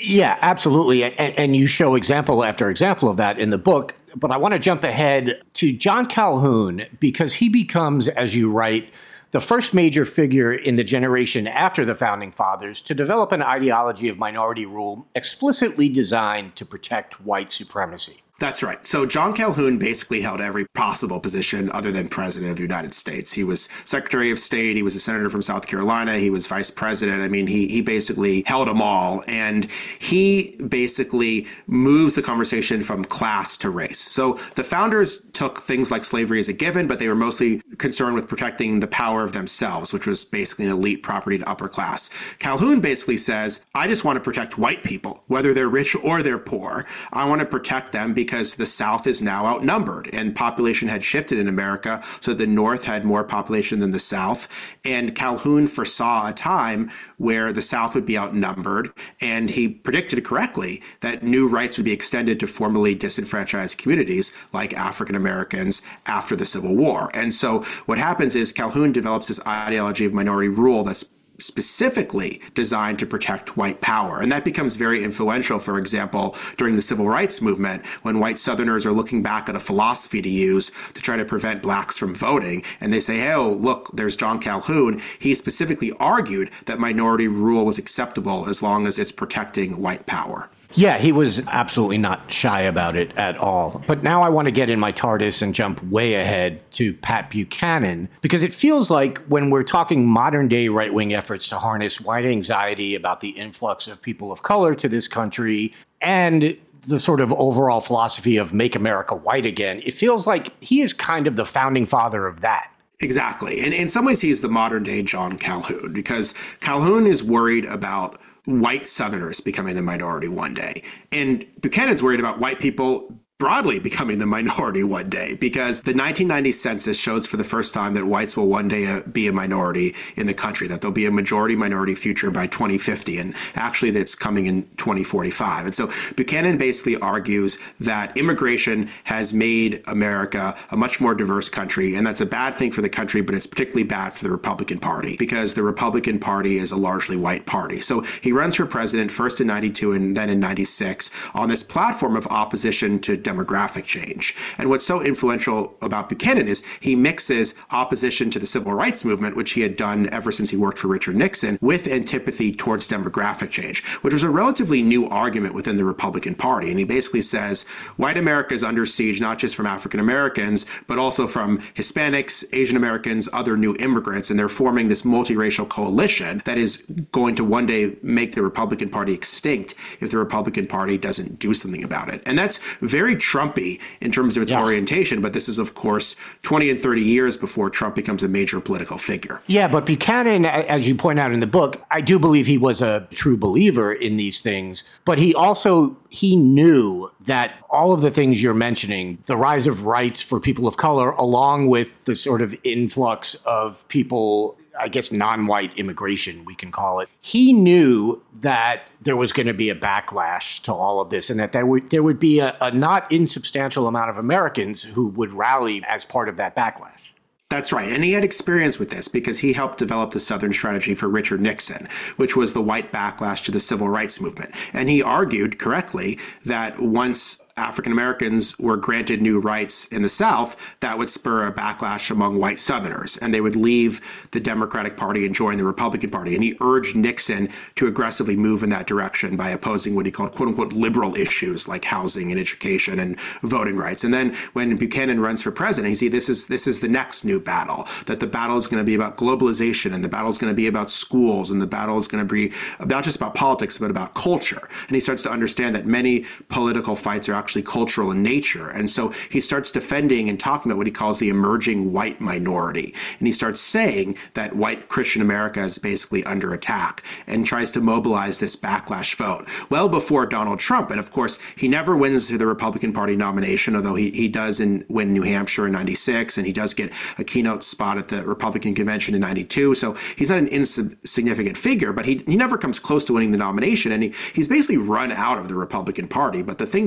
Yeah, absolutely. And, and you show example after example of that in the book. But I want to jump ahead to John Calhoun, because he becomes, as you write, the first major figure in the generation after the Founding Fathers to develop an ideology of minority rule explicitly designed to protect white supremacy. That's right. So John Calhoun basically held every possible position other than president of the United States. He was Secretary of State. He was a senator from South Carolina. He was vice president. I mean, he he basically held them all. And he basically moves the conversation from class to race. So the founders took things like slavery as a given, but they were mostly concerned with protecting the power of themselves, which was basically an elite property to upper class. Calhoun basically says, I just want to protect white people, whether they're rich or they're poor. I want to protect them because because the South is now outnumbered and population had shifted in America so the North had more population than the South. And Calhoun foresaw a time where the South would be outnumbered, and he predicted correctly that new rights would be extended to formerly disenfranchised communities like African Americans after the Civil War. And so what happens is Calhoun develops this ideology of minority rule that's specifically designed to protect white power. And that becomes very influential, for example, during the Civil Rights Movement, when white Southerners are looking back at a philosophy to use to try to prevent blacks from voting. And they say, hey, oh, look, there's John Calhoun. He specifically argued that minority rule was acceptable as long as it's protecting white power. Yeah, he was absolutely not shy about it at all. But now I want to get in my TARDIS and jump way ahead to Pat Buchanan, because it feels like when we're talking modern day right-wing efforts to harness white anxiety about the influx of people of color to this country and the sort of overall philosophy of make America white again, it feels like he is kind of the founding father of that. Exactly. And in some ways, he's the modern day John Calhoun, because Calhoun is worried about white Southerners becoming the minority one day. And Buchanan's worried about white people broadly becoming the minority one day, because the nineteen ninety census shows for the first time that whites will one day uh, be a minority in the country, that there'll be a majority-minority future by twenty fifty, and actually that's coming in twenty forty-five. And so Buchanan basically argues that immigration has made America a much more diverse country, and that's a bad thing for the country, but it's particularly bad for the Republican Party, because the Republican Party is a largely white party. So he runs for president first in ninety-two and then in ninety-six on this platform of opposition to demographic change. And what's so influential about Buchanan is he mixes opposition to the civil rights movement, which he had done ever since he worked for Richard Nixon, with antipathy towards demographic change, which was a relatively new argument within the Republican Party. And he basically says, white America is under siege, not just from African Americans, but also from Hispanics, Asian Americans, other new immigrants. And they're forming this multiracial coalition that is going to one day make the Republican Party extinct if the Republican Party doesn't do something about it. And that's very Trumpy in terms of its yeah. orientation, but this is, of course, twenty and thirty years before Trump becomes a major political figure. Yeah, but Buchanan, as you point out in the book, I do believe he was a true believer in these things, but he also, he knew that all of the things you're mentioning, the rise of rights for people of color, along with the sort of influx of people, I guess, non-white immigration, we can call it. He knew that there was going to be a backlash to all of this, and that there would there would be a, a not insubstantial amount of Americans who would rally as part of that backlash. That's right. And he had experience with this because he helped develop the Southern strategy for Richard Nixon, which was the white backlash to the civil rights movement. And he argued correctly that once African Americans were granted new rights in the South, that would spur a backlash among white Southerners, and they would leave the Democratic Party and join the Republican Party. And he urged Nixon to aggressively move in that direction by opposing what he called quote unquote liberal issues like housing and education and voting rights. And then when Buchanan runs for president, he see this is this is the next new battle, that the battle is going to be about globalization, and the battle is going to be about schools, and the battle is going to be not just about politics, but about culture. And he starts to understand that many political fights are actually cultural in nature. And so he starts defending and talking about what he calls the emerging white minority. And he starts saying that white Christian America is basically under attack, and tries to mobilize this backlash vote well before Donald Trump. And of course, he never wins the Republican Party nomination, although he, he does in, win New Hampshire in ninety-six, and he does get a keynote spot at the Republican convention in ninety-two. So he's not an insignificant figure, but he, he never comes close to winning the nomination. And he, he's basically run out of the Republican Party. But the thing that I found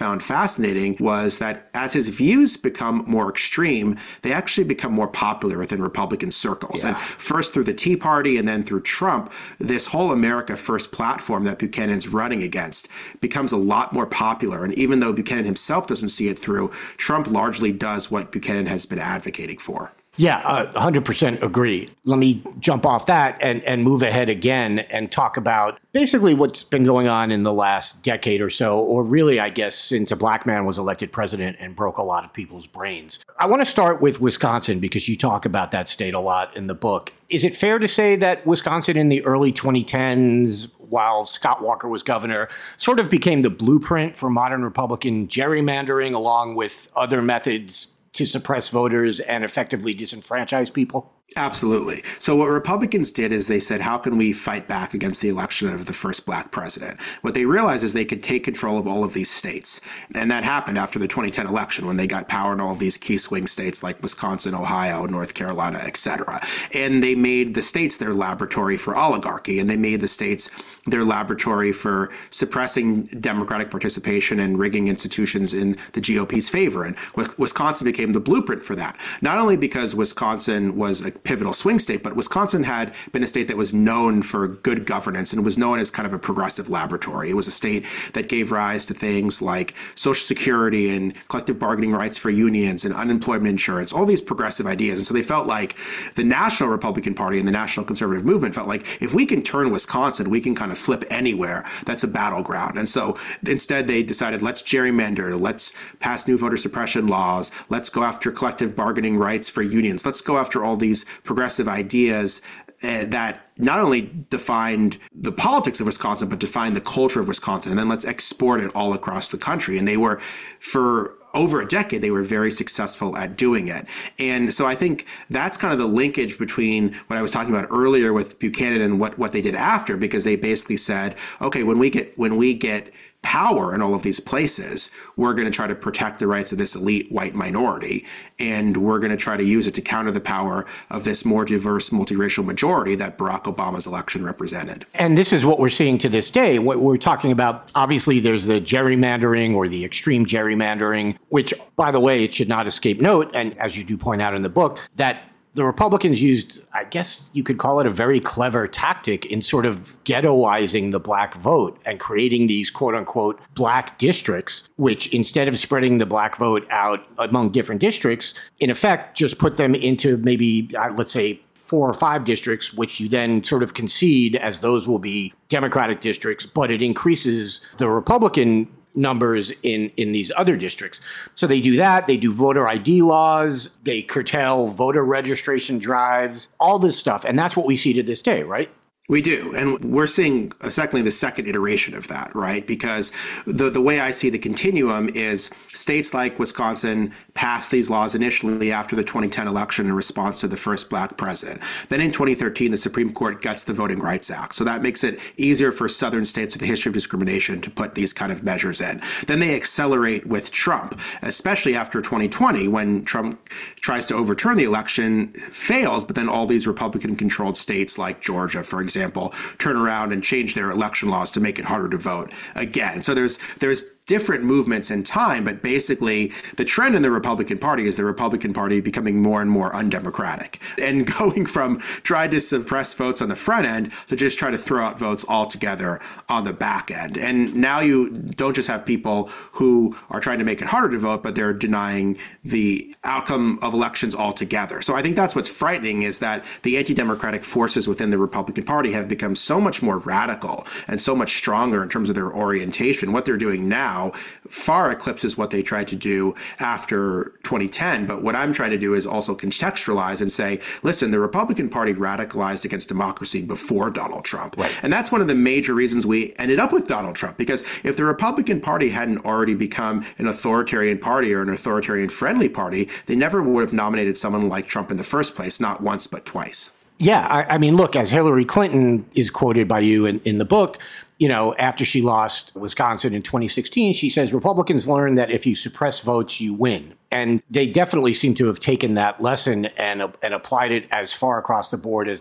found fascinating was that as his views become more extreme, they actually become more popular within Republican circles. Yeah. And first through the Tea Party and then through Trump, this whole America First platform that Buchanan's running against becomes a lot more popular. And even though Buchanan himself doesn't see it through, Trump largely does what Buchanan has been advocating for. Yeah, uh, one hundred percent agree. Let me jump off that and, and move ahead again and talk about basically what's been going on in the last decade or so, or really, I guess, since a black man was elected president and broke a lot of people's brains. I want to start with Wisconsin because you talk about that state a lot in the book. Is it fair to say that Wisconsin in the early twenty tens, while Scott Walker was governor, sort of became the blueprint for modern Republican gerrymandering along with other methods to suppress voters and effectively disenfranchise people? Absolutely. So what Republicans did is they said, how can we fight back against the election of the first black president? What they realized is they could take control of all of these states. And that happened after the twenty ten election when they got power in all of these key swing states like Wisconsin, Ohio, North Carolina, et cetera. And they made the states their laboratory for oligarchy, and they made the states their laboratory for suppressing Democratic participation and rigging institutions in the G O P's favor. And Wisconsin became the blueprint for that. Not only because Wisconsin was a pivotal swing state, but Wisconsin had been a state that was known for good governance and was known as kind of a progressive laboratory. It was a state that gave rise to things like Social Security and collective bargaining rights for unions and unemployment insurance, all these progressive ideas. And so they felt like the National Republican Party and the National Conservative Movement felt like if we can turn Wisconsin, we can kind of flip anywhere that's a battleground. And so instead they decided, let's gerrymander, let's pass new voter suppression laws, let's go after collective bargaining rights for unions, let's go after all these progressive ideas uh, that not only defined the politics of Wisconsin, but defined the culture of Wisconsin. And then let's export it all across the country. And they were, for over a decade, they were very successful at doing it. And so I think that's kind of the linkage between what I was talking about earlier with Buchanan and what, what they did after, because they basically said, okay, when we get when we get power in all of these places, we're going to try to protect the rights of this elite white minority, and we're going to try to use it to counter the power of this more diverse multiracial majority that Barack Obama's election represented. And this is what we're seeing to this day. What we're talking about, obviously, there's the gerrymandering or the extreme gerrymandering, which, by the way, it should not escape note, and as you do point out in the book, that the Republicans used, I guess you could call it a very clever tactic in sort of ghettoizing the black vote and creating these quote unquote black districts, which instead of spreading the black vote out among different districts, in effect, just put them into maybe, uh, let's say, four or five districts, which you then sort of concede as those will be Democratic districts, but it increases the Republican numbers in, in these other districts. So they do that. They do voter I D laws. They curtail voter registration drives, all this stuff. And that's what we see to this day, right? We do. And we're seeing essentially the second iteration of that, right? Because the, the way I see the continuum is states like Wisconsin passed these laws initially after the twenty ten election in response to the first black president. Then in twenty thirteen, the Supreme Court gets the Voting Rights Act. So that makes it easier for southern states with a history of discrimination to put these kind of measures in. Then they accelerate with Trump, especially after twenty twenty, when Trump tries to overturn the election, fails, but then all these Republican-controlled states like Georgia, for example, example, turn around and change their election laws to make it harder to vote again. So there's there's different movements in time, but basically the trend in the Republican Party is the Republican Party becoming more and more undemocratic and going from trying to suppress votes on the front end to just try to throw out votes altogether on the back end. And now you don't just have people who are trying to make it harder to vote, but they're denying the outcome of elections altogether. So I think that's what's frightening, is that the anti-democratic forces within the Republican Party have become so much more radical and so much stronger in terms of their orientation. What they're doing now far eclipses what they tried to do after twenty ten. But what I'm trying to do is also contextualize and say, listen, the Republican Party radicalized against democracy before Donald Trump. Right. And that's one of the major reasons we ended up with Donald Trump, because if the Republican Party hadn't already become an authoritarian party or an authoritarian friendly party, they never would have nominated someone like Trump in the first place, not once, but twice. Yeah, I, I mean, look, as Hillary Clinton is quoted by you in, in the book, you know, after she lost Wisconsin in twenty sixteen, she says Republicans learned that if you suppress votes, you win. And they definitely seem to have taken that lesson and, and applied it as far across the board as they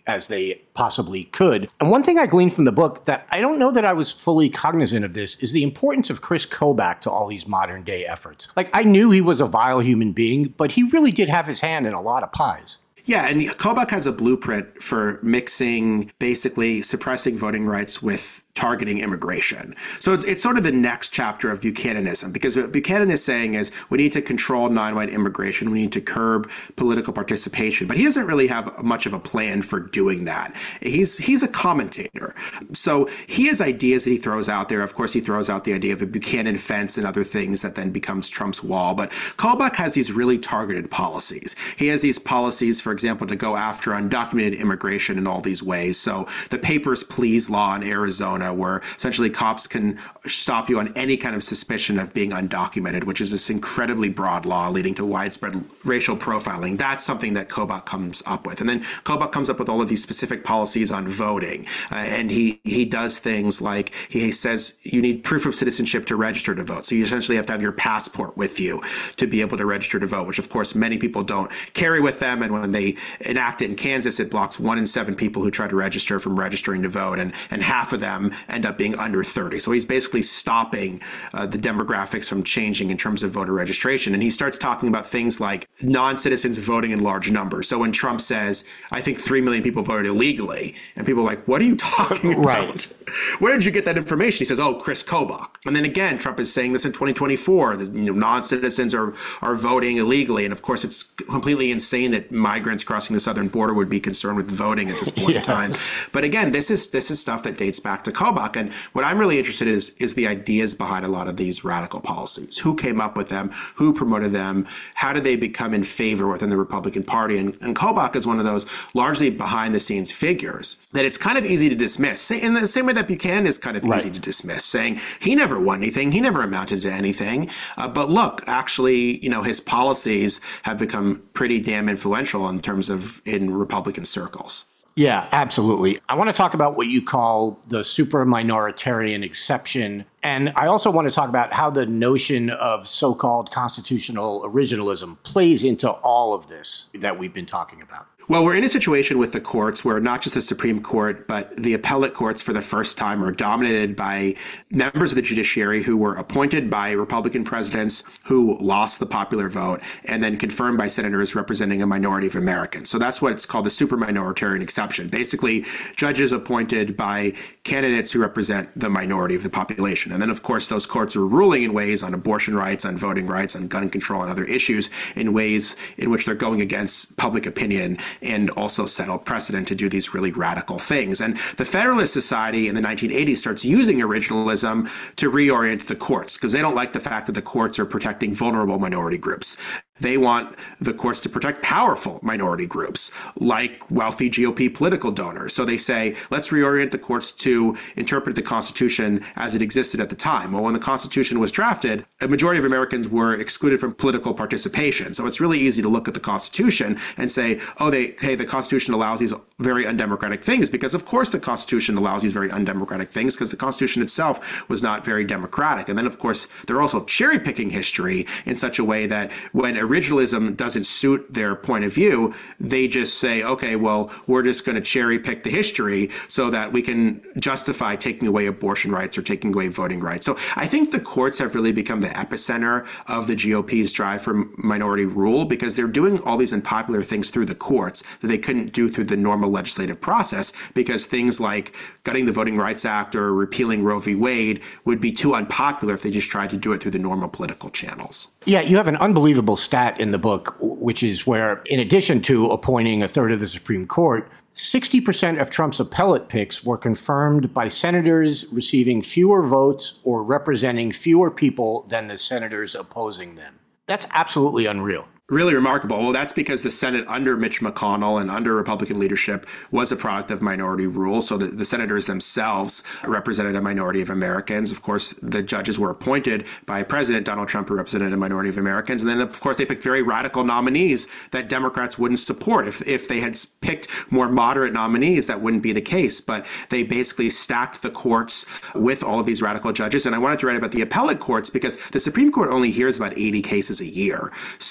as they possibly could. And one thing I gleaned from the book that I don't know that I was fully cognizant of this is the importance of Chris Kobach to all these modern day efforts. Like, I knew he was a vile human being, but he really did have his hand in a lot of pies. Yeah, and Kobach has a blueprint for mixing, basically suppressing voting rights with targeting immigration. So it's it's sort of the next chapter of Buchananism, because what Buchanan is saying is we need to control non-white immigration, we need to curb political participation, but he doesn't really have much of a plan for doing that. He's he's a commentator. So he has ideas that he throws out there. Of course, he throws out the idea of a Buchanan fence and other things that then becomes Trump's wall. But Kobach has these really targeted policies. He has these policies, for example, to go after undocumented immigration in all these ways. So the Papers, Please law in Arizona, where essentially cops can stop you on any kind of suspicion of being undocumented, which is this incredibly broad law leading to widespread racial profiling. That's something that Kobach comes up with. And then Kobach comes up with all of these specific policies on voting. Uh, and he, he does things like he says you need proof of citizenship to register to vote. So you essentially have to have your passport with you to be able to register to vote, which of course many people don't carry with them. And when they enact it in Kansas, it blocks one in seven people who try to register from registering to vote. And, and half of them end up being under thirty. So he's basically stopping uh, the demographics from changing in terms of voter registration. And he starts talking about things like non-citizens voting in large numbers. So when Trump says, I think three million people voted illegally, and people are like, what are you talking about? Right. Where did you get that information? He says, oh, Chris Kobach. And then again, Trump is saying this in twenty twenty-four, that you know, non-citizens are, are voting illegally. And of course, it's completely insane that migrants crossing the southern border would be concerned with voting at this point yeah. in time. But again, this is this is stuff that dates back to Kobach. And what I'm really interested in is, is the ideas behind a lot of these radical policies. Who came up with them? Who promoted them? How did they become in favor within the Republican Party? And, and Kobach is one of those largely behind the scenes figures that it's kind of easy to dismiss. In the same way that Buchanan is kind of right. easy to dismiss, saying he never won anything. He never amounted to anything. Uh, but look, actually, you know, his policies have become pretty damn influential in terms of in Republican circles. Yeah, absolutely. I want to talk about what you call the super minoritarian exception. And I also want to talk about how the notion of so-called constitutional originalism plays into all of this that we've been talking about. Well, we're in a situation with the courts where not just the Supreme Court, but the appellate courts for the first time are dominated by members of the judiciary who were appointed by Republican presidents who lost the popular vote and then confirmed by senators representing a minority of Americans. So that's what's called the super minoritarian exception. Basically, judges appointed by candidates who represent the minority of the population. And then, of course, those courts were ruling in ways on abortion rights, on voting rights, on gun control, and other issues in ways in which they're going against public opinion and also set a precedent to do these really radical things. And the Federalist Society in the nineteen eighties starts using originalism to reorient the courts because they don't like the fact that the courts are protecting vulnerable minority groups. They want the courts to protect powerful minority groups like wealthy G O P political donors. So they say, let's reorient the courts to interpret the Constitution as it existed at the time. Well, when the Constitution was drafted, a majority of Americans were excluded from political participation. So it's really easy to look at the Constitution and say, oh, they, hey, the Constitution allows these very undemocratic things, because of course the Constitution allows these very undemocratic things because the Constitution itself was not very democratic. And then, of course, they're also cherry picking history in such a way that when originalism doesn't suit their point of view, they just say, okay, well, we're just going to cherry pick the history so that we can justify taking away abortion rights or taking away voting rights. So I think the courts have really become the epicenter of the G O P's drive for minority rule because they're doing all these unpopular things through the courts that they couldn't do through the normal legislative process because things like gutting the Voting Rights Act or repealing Roe v. Wade would be too unpopular if they just tried to do it through the normal political channels. Yeah, you have an unbelievable stat in the book, which is where, in addition to appointing a third of the Supreme Court, sixty percent of Trump's appellate picks were confirmed by senators receiving fewer votes or representing fewer people than the senators opposing them. That's absolutely unreal. Really remarkable. Well, that's because the Senate under Mitch McConnell and under Republican leadership was a product of minority rule. So the, the senators themselves represented a minority of Americans. Of course, the judges were appointed by President Donald Trump, who represented a minority of Americans. And then, of course, they picked very radical nominees that Democrats wouldn't support. If, if they had picked more moderate nominees, that wouldn't be the case. But they basically stacked the courts with all of these radical judges. And I wanted to write about the appellate courts because the Supreme Court only hears about eighty cases a year. So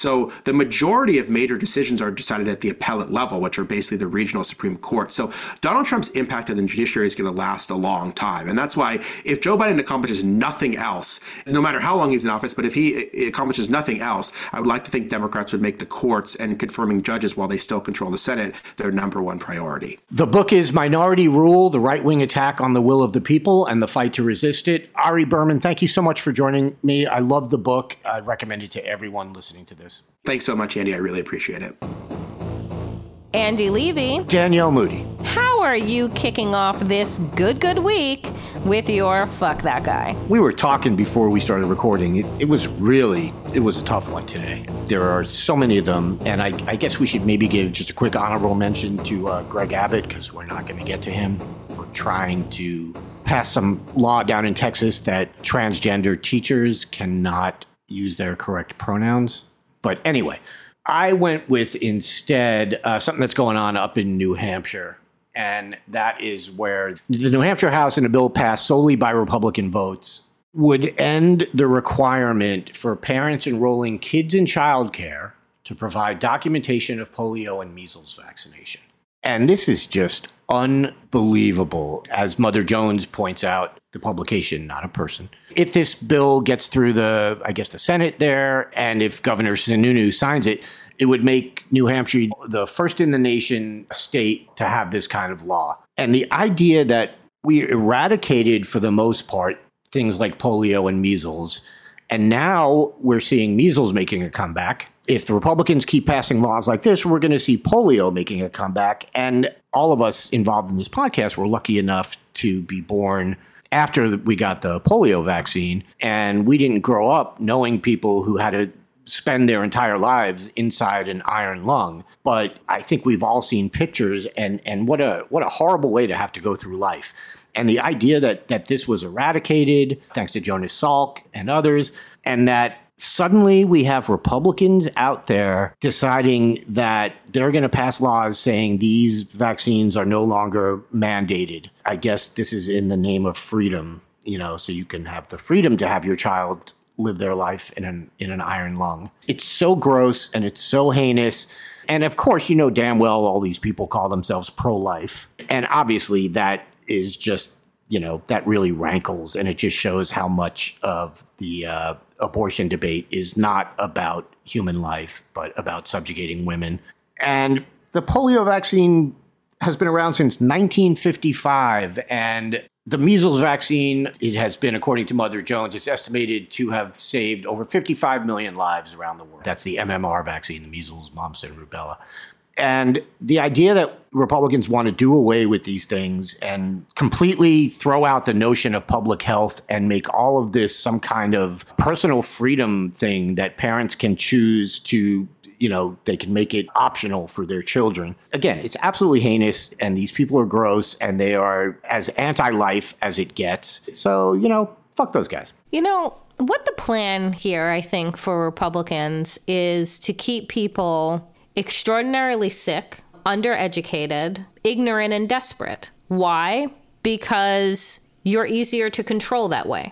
the majority of major decisions are decided at the appellate level, which are basically the regional Supreme Court. So Donald Trump's impact on the judiciary is going to last a long time. And that's why if Joe Biden accomplishes nothing else, no matter how long he's in office, but if he accomplishes nothing else, I would like to think Democrats would make the courts and confirming judges while they still control the Senate their number one priority. The book is Minority Rule, The Right-Wing Attack on the Will of the People and the Fight to Resist It. Ari Berman, thank you so much for joining me. I love the book. I recommend it to everyone listening to this. Thanks so much, Andy. I really appreciate it. Andy Levy. Danielle Moody. How are you kicking off this good, good week with your fuck that guy? We were talking before we started recording. It, it was really, it was a tough one today. There are so many of them, and I, I guess we should maybe give just a quick honorable mention to uh, Greg Abbott, because we're not going to get to him, for trying to pass some law down in Texas that transgender teachers cannot use their correct pronouns. But anyway, I went with instead uh, something that's going on up in New Hampshire. And that is where the New Hampshire House, in a bill passed solely by Republican votes, would end the requirement for parents enrolling kids in childcare to provide documentation of polio and measles vaccination. And this is just unbelievable. As Mother Jones points out, the publication, not a person. If this bill gets through the, I guess, the Senate there, and if Governor Sununu signs it, it would make New Hampshire the first in the nation state to have this kind of law. And the idea that we eradicated, for the most part, things like polio and measles, and now we're seeing measles making a comeback. If the Republicans keep passing laws like this, we're going to see polio making a comeback. And all of us involved in this podcast were lucky enough to be born after we got the polio vaccine. And we didn't grow up knowing people who had to spend their entire lives inside an iron lung. But I think we've all seen pictures, and, and what a what a horrible way to have to go through life. And the idea that that this was eradicated, thanks to Jonas Salk and others, and that suddenly we have Republicans out there deciding that they're going to pass laws saying these vaccines are no longer mandated. I guess this is in the name of freedom, you know, so you can have the freedom to have your child live their life in an in an iron lung. It's so gross and it's so heinous. And of course, you know damn well all these people call themselves pro-life. And obviously that is just, you know, that really rankles, and it just shows how much of the uh, abortion debate is not about human life, but about subjugating women. And the polio vaccine has been around since nineteen fifty-five, and the measles vaccine, it has been, according to Mother Jones, it's estimated to have saved over fifty-five million lives around the world. That's the M M R vaccine, the measles, mumps, and rubella. And the idea that Republicans want to do away with these things and completely throw out the notion of public health and make all of this some kind of personal freedom thing that parents can choose to, you know, they can make it optional for their children. Again, it's absolutely heinous, and these people are gross, and they are as anti-life as it gets. So, you know, fuck those guys. You know, what the plan here, I think, for Republicans is to keep people extraordinarily sick, undereducated, ignorant, and desperate. Why? Because you're easier to control that way.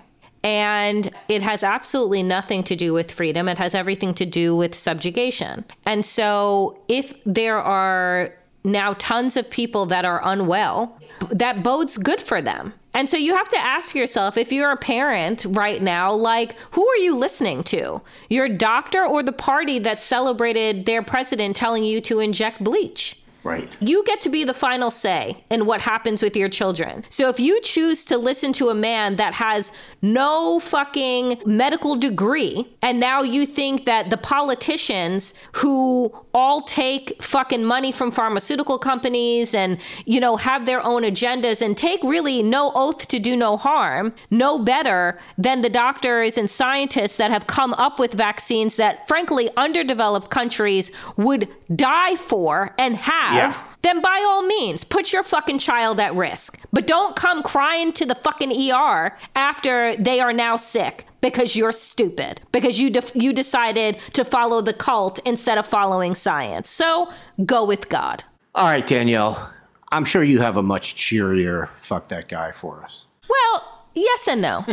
And it has absolutely nothing to do with freedom. It has everything to do with subjugation. And so if there are now tons of people that are unwell, that bodes good for them. And so you have to ask yourself, if you're a parent right now, like, who are you listening to? Your doctor or the party that celebrated their president telling you to inject bleach? Right. You get to be the final say in what happens with your children. So if you choose to listen to a man that has no fucking medical degree, and now you think that the politicians who all take fucking money from pharmaceutical companies and, you know, have their own agendas and take really no oath to do no harm, know better than the doctors and scientists that have come up with vaccines that, frankly, underdeveloped countries would die for and have, yeah. Then by all means, put your fucking child at risk. But don't come crying to the fucking E R after they are now sick because you're stupid, because you def- you decided to follow the cult instead of following science. So go with God. All right, Danielle, I'm sure you have a much cheerier fuck that guy for us. Well, Yes and no.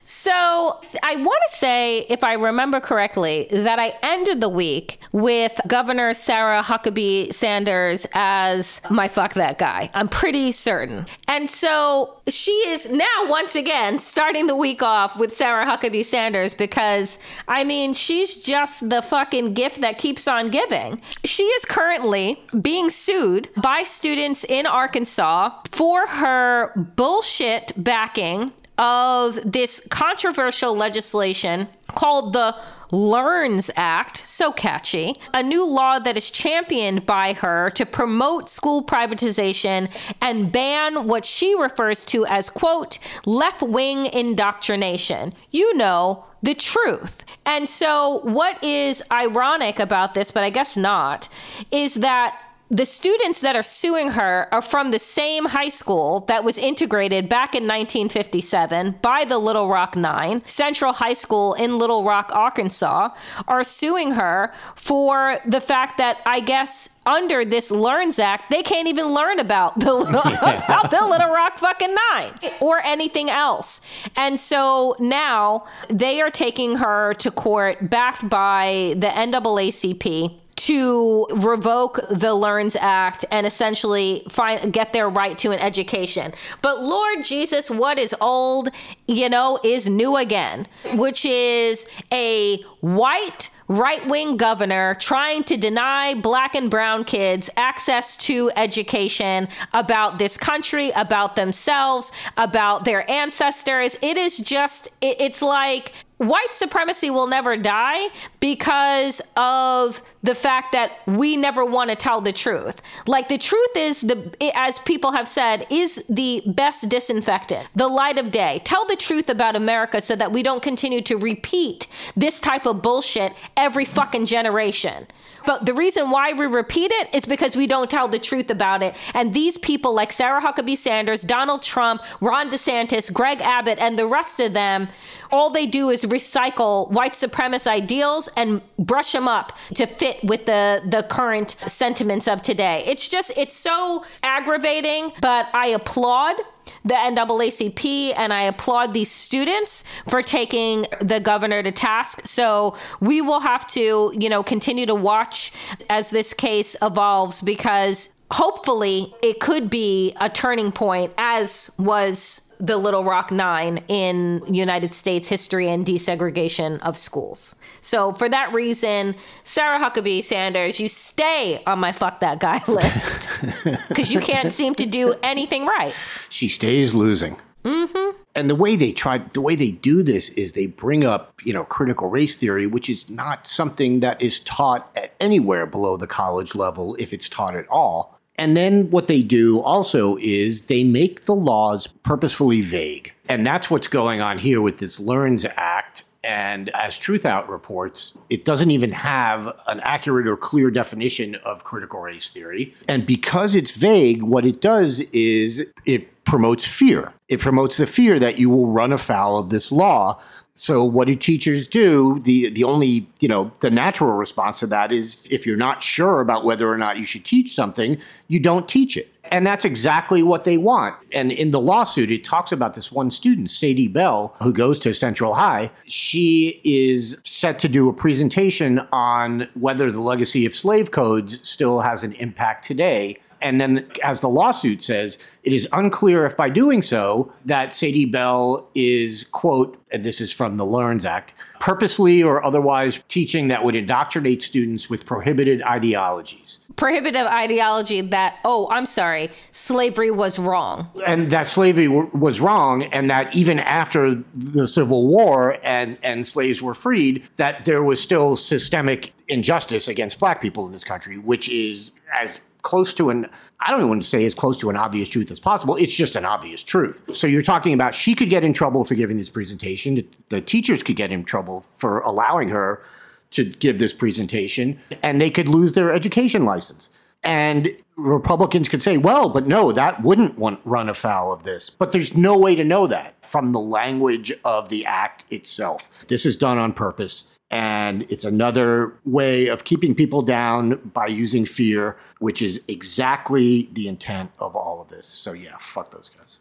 So I want to say, if I remember correctly, that I ended the week with Governor Sarah Huckabee Sanders as my fuck that guy. I'm pretty certain. And so she is now once again starting the week off with Sarah Huckabee Sanders because, I mean, she's just the fucking gift that keeps on giving. She is currently being sued by students in Arkansas for her bullshit backing of this controversial legislation called the LEARNS Act, so catchy, a new law that is championed by her to promote school privatization and ban what she refers to as, quote, left-wing indoctrination. You know, the truth. And so what is ironic about this, but I guess not, is that the students that are suing her are from the same high school that was integrated back in nineteen fifty-seven by the Little Rock Nine, Central High School in Little Rock, Arkansas, are suing her for the fact that, I guess, under this LEARNS Act, they can't even learn about the Little, about the Little Rock fucking Nine or anything else. And so now they are taking her to court backed by the N double A C P to revoke the LEARNS Act and essentially find get their right to an education. But Lord Jesus, what is old, you know, is new again, which is a white right-wing governor trying to deny black and brown kids access to education about this country, about themselves, about their ancestors. It is just, it, it's like white supremacy will never die because of the fact that we never want to tell the truth. Like, the truth is, the as people have said, is the best disinfectant, the light of day. Tell the truth about America so that we don't continue to repeat this type of bullshit every fucking generation. But the reason why we repeat it is because we don't tell the truth about it. And these people like Sarah Huckabee Sanders, Donald Trump, Ron DeSantis, Greg Abbott, and the rest of them, all they do is recycle white supremacist ideals and brush them up to fit with the, the current sentiments of today. It's just, it's so aggravating, but I applaud the N double A C P and I applaud these students for taking the governor to task. So we will have to, you know, continue to watch as this case evolves, because hopefully it could be a turning point, as was the Little Rock Nine in United States history and desegregation of schools. So for that reason, Sarah Huckabee Sanders, you stay on my fuck that guy list because you can't seem to do anything right. She stays losing. Mm-hmm. And the way they try, the way they do this is they bring up, you know, critical race theory, which is not something that is taught at anywhere below the college level, if it's taught at all. And then what they do also is they make the laws purposefully vague. And that's what's going on here with this LEARNS Act. And as Truth Out reports, it doesn't even have an accurate or clear definition of critical race theory. And because it's vague, what it does is it promotes fear. It promotes the fear that you will run afoul of this law. So what do teachers do? The the only, you know, the natural response to that is, if you're not sure about whether or not you should teach something, you don't teach it. And that's exactly what they want. And in the lawsuit, it talks about this one student, Sadie Bell, who goes to Central High. She is set to do a presentation on whether the legacy of slave codes still has an impact today. And then, as the lawsuit says, it is unclear if by doing so that Sadie Bell is, quote, and this is from the LEARNS Act, purposely or otherwise teaching that would indoctrinate students with prohibited ideologies. Prohibitive ideology that, oh, I'm sorry, slavery was wrong. And that slavery w- was wrong, and that even after the Civil War and, and slaves were freed, that there was still systemic injustice against black people in this country, which is as close to an, I don't even want to say as close to an obvious truth as possible. It's just an obvious truth. So you're talking about she could get in trouble for giving this presentation. The, the teachers could get in trouble for allowing her to give this presentation, and they could lose their education license. And Republicans could say, well, but no, that wouldn't want, run afoul of this. But there's no way to know that from the language of the act itself. This is done on purpose. And it's another way of keeping people down by using fear, which is exactly the intent of all of this. So, yeah, fuck those guys.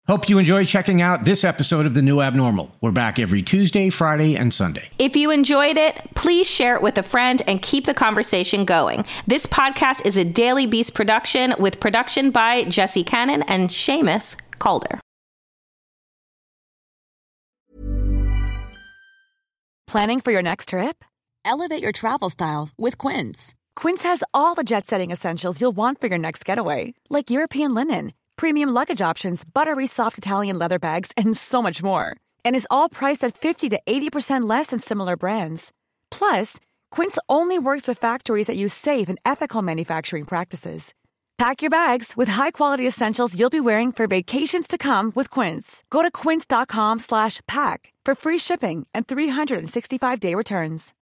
Hope you enjoy checking out this episode of The New Abnormal. We're back every Tuesday, Friday, and Sunday. If you enjoyed it, please share it with a friend and keep the conversation going. This podcast is a Daily Beast production with production by Jesse Cannon and Seamus Calder. Planning for your next trip? Elevate your travel style with Quince. Quince has all the jet-setting essentials you'll want for your next getaway, like European linen, premium luggage options, buttery soft Italian leather bags, and so much more. And is all priced at fifty to eighty percent less than similar brands. Plus, Quince only works with factories that use safe and ethical manufacturing practices. Pack your bags with high-quality essentials you'll be wearing for vacations to come with Quince. Go to quince.com slash pack for free shipping and three sixty-five day returns.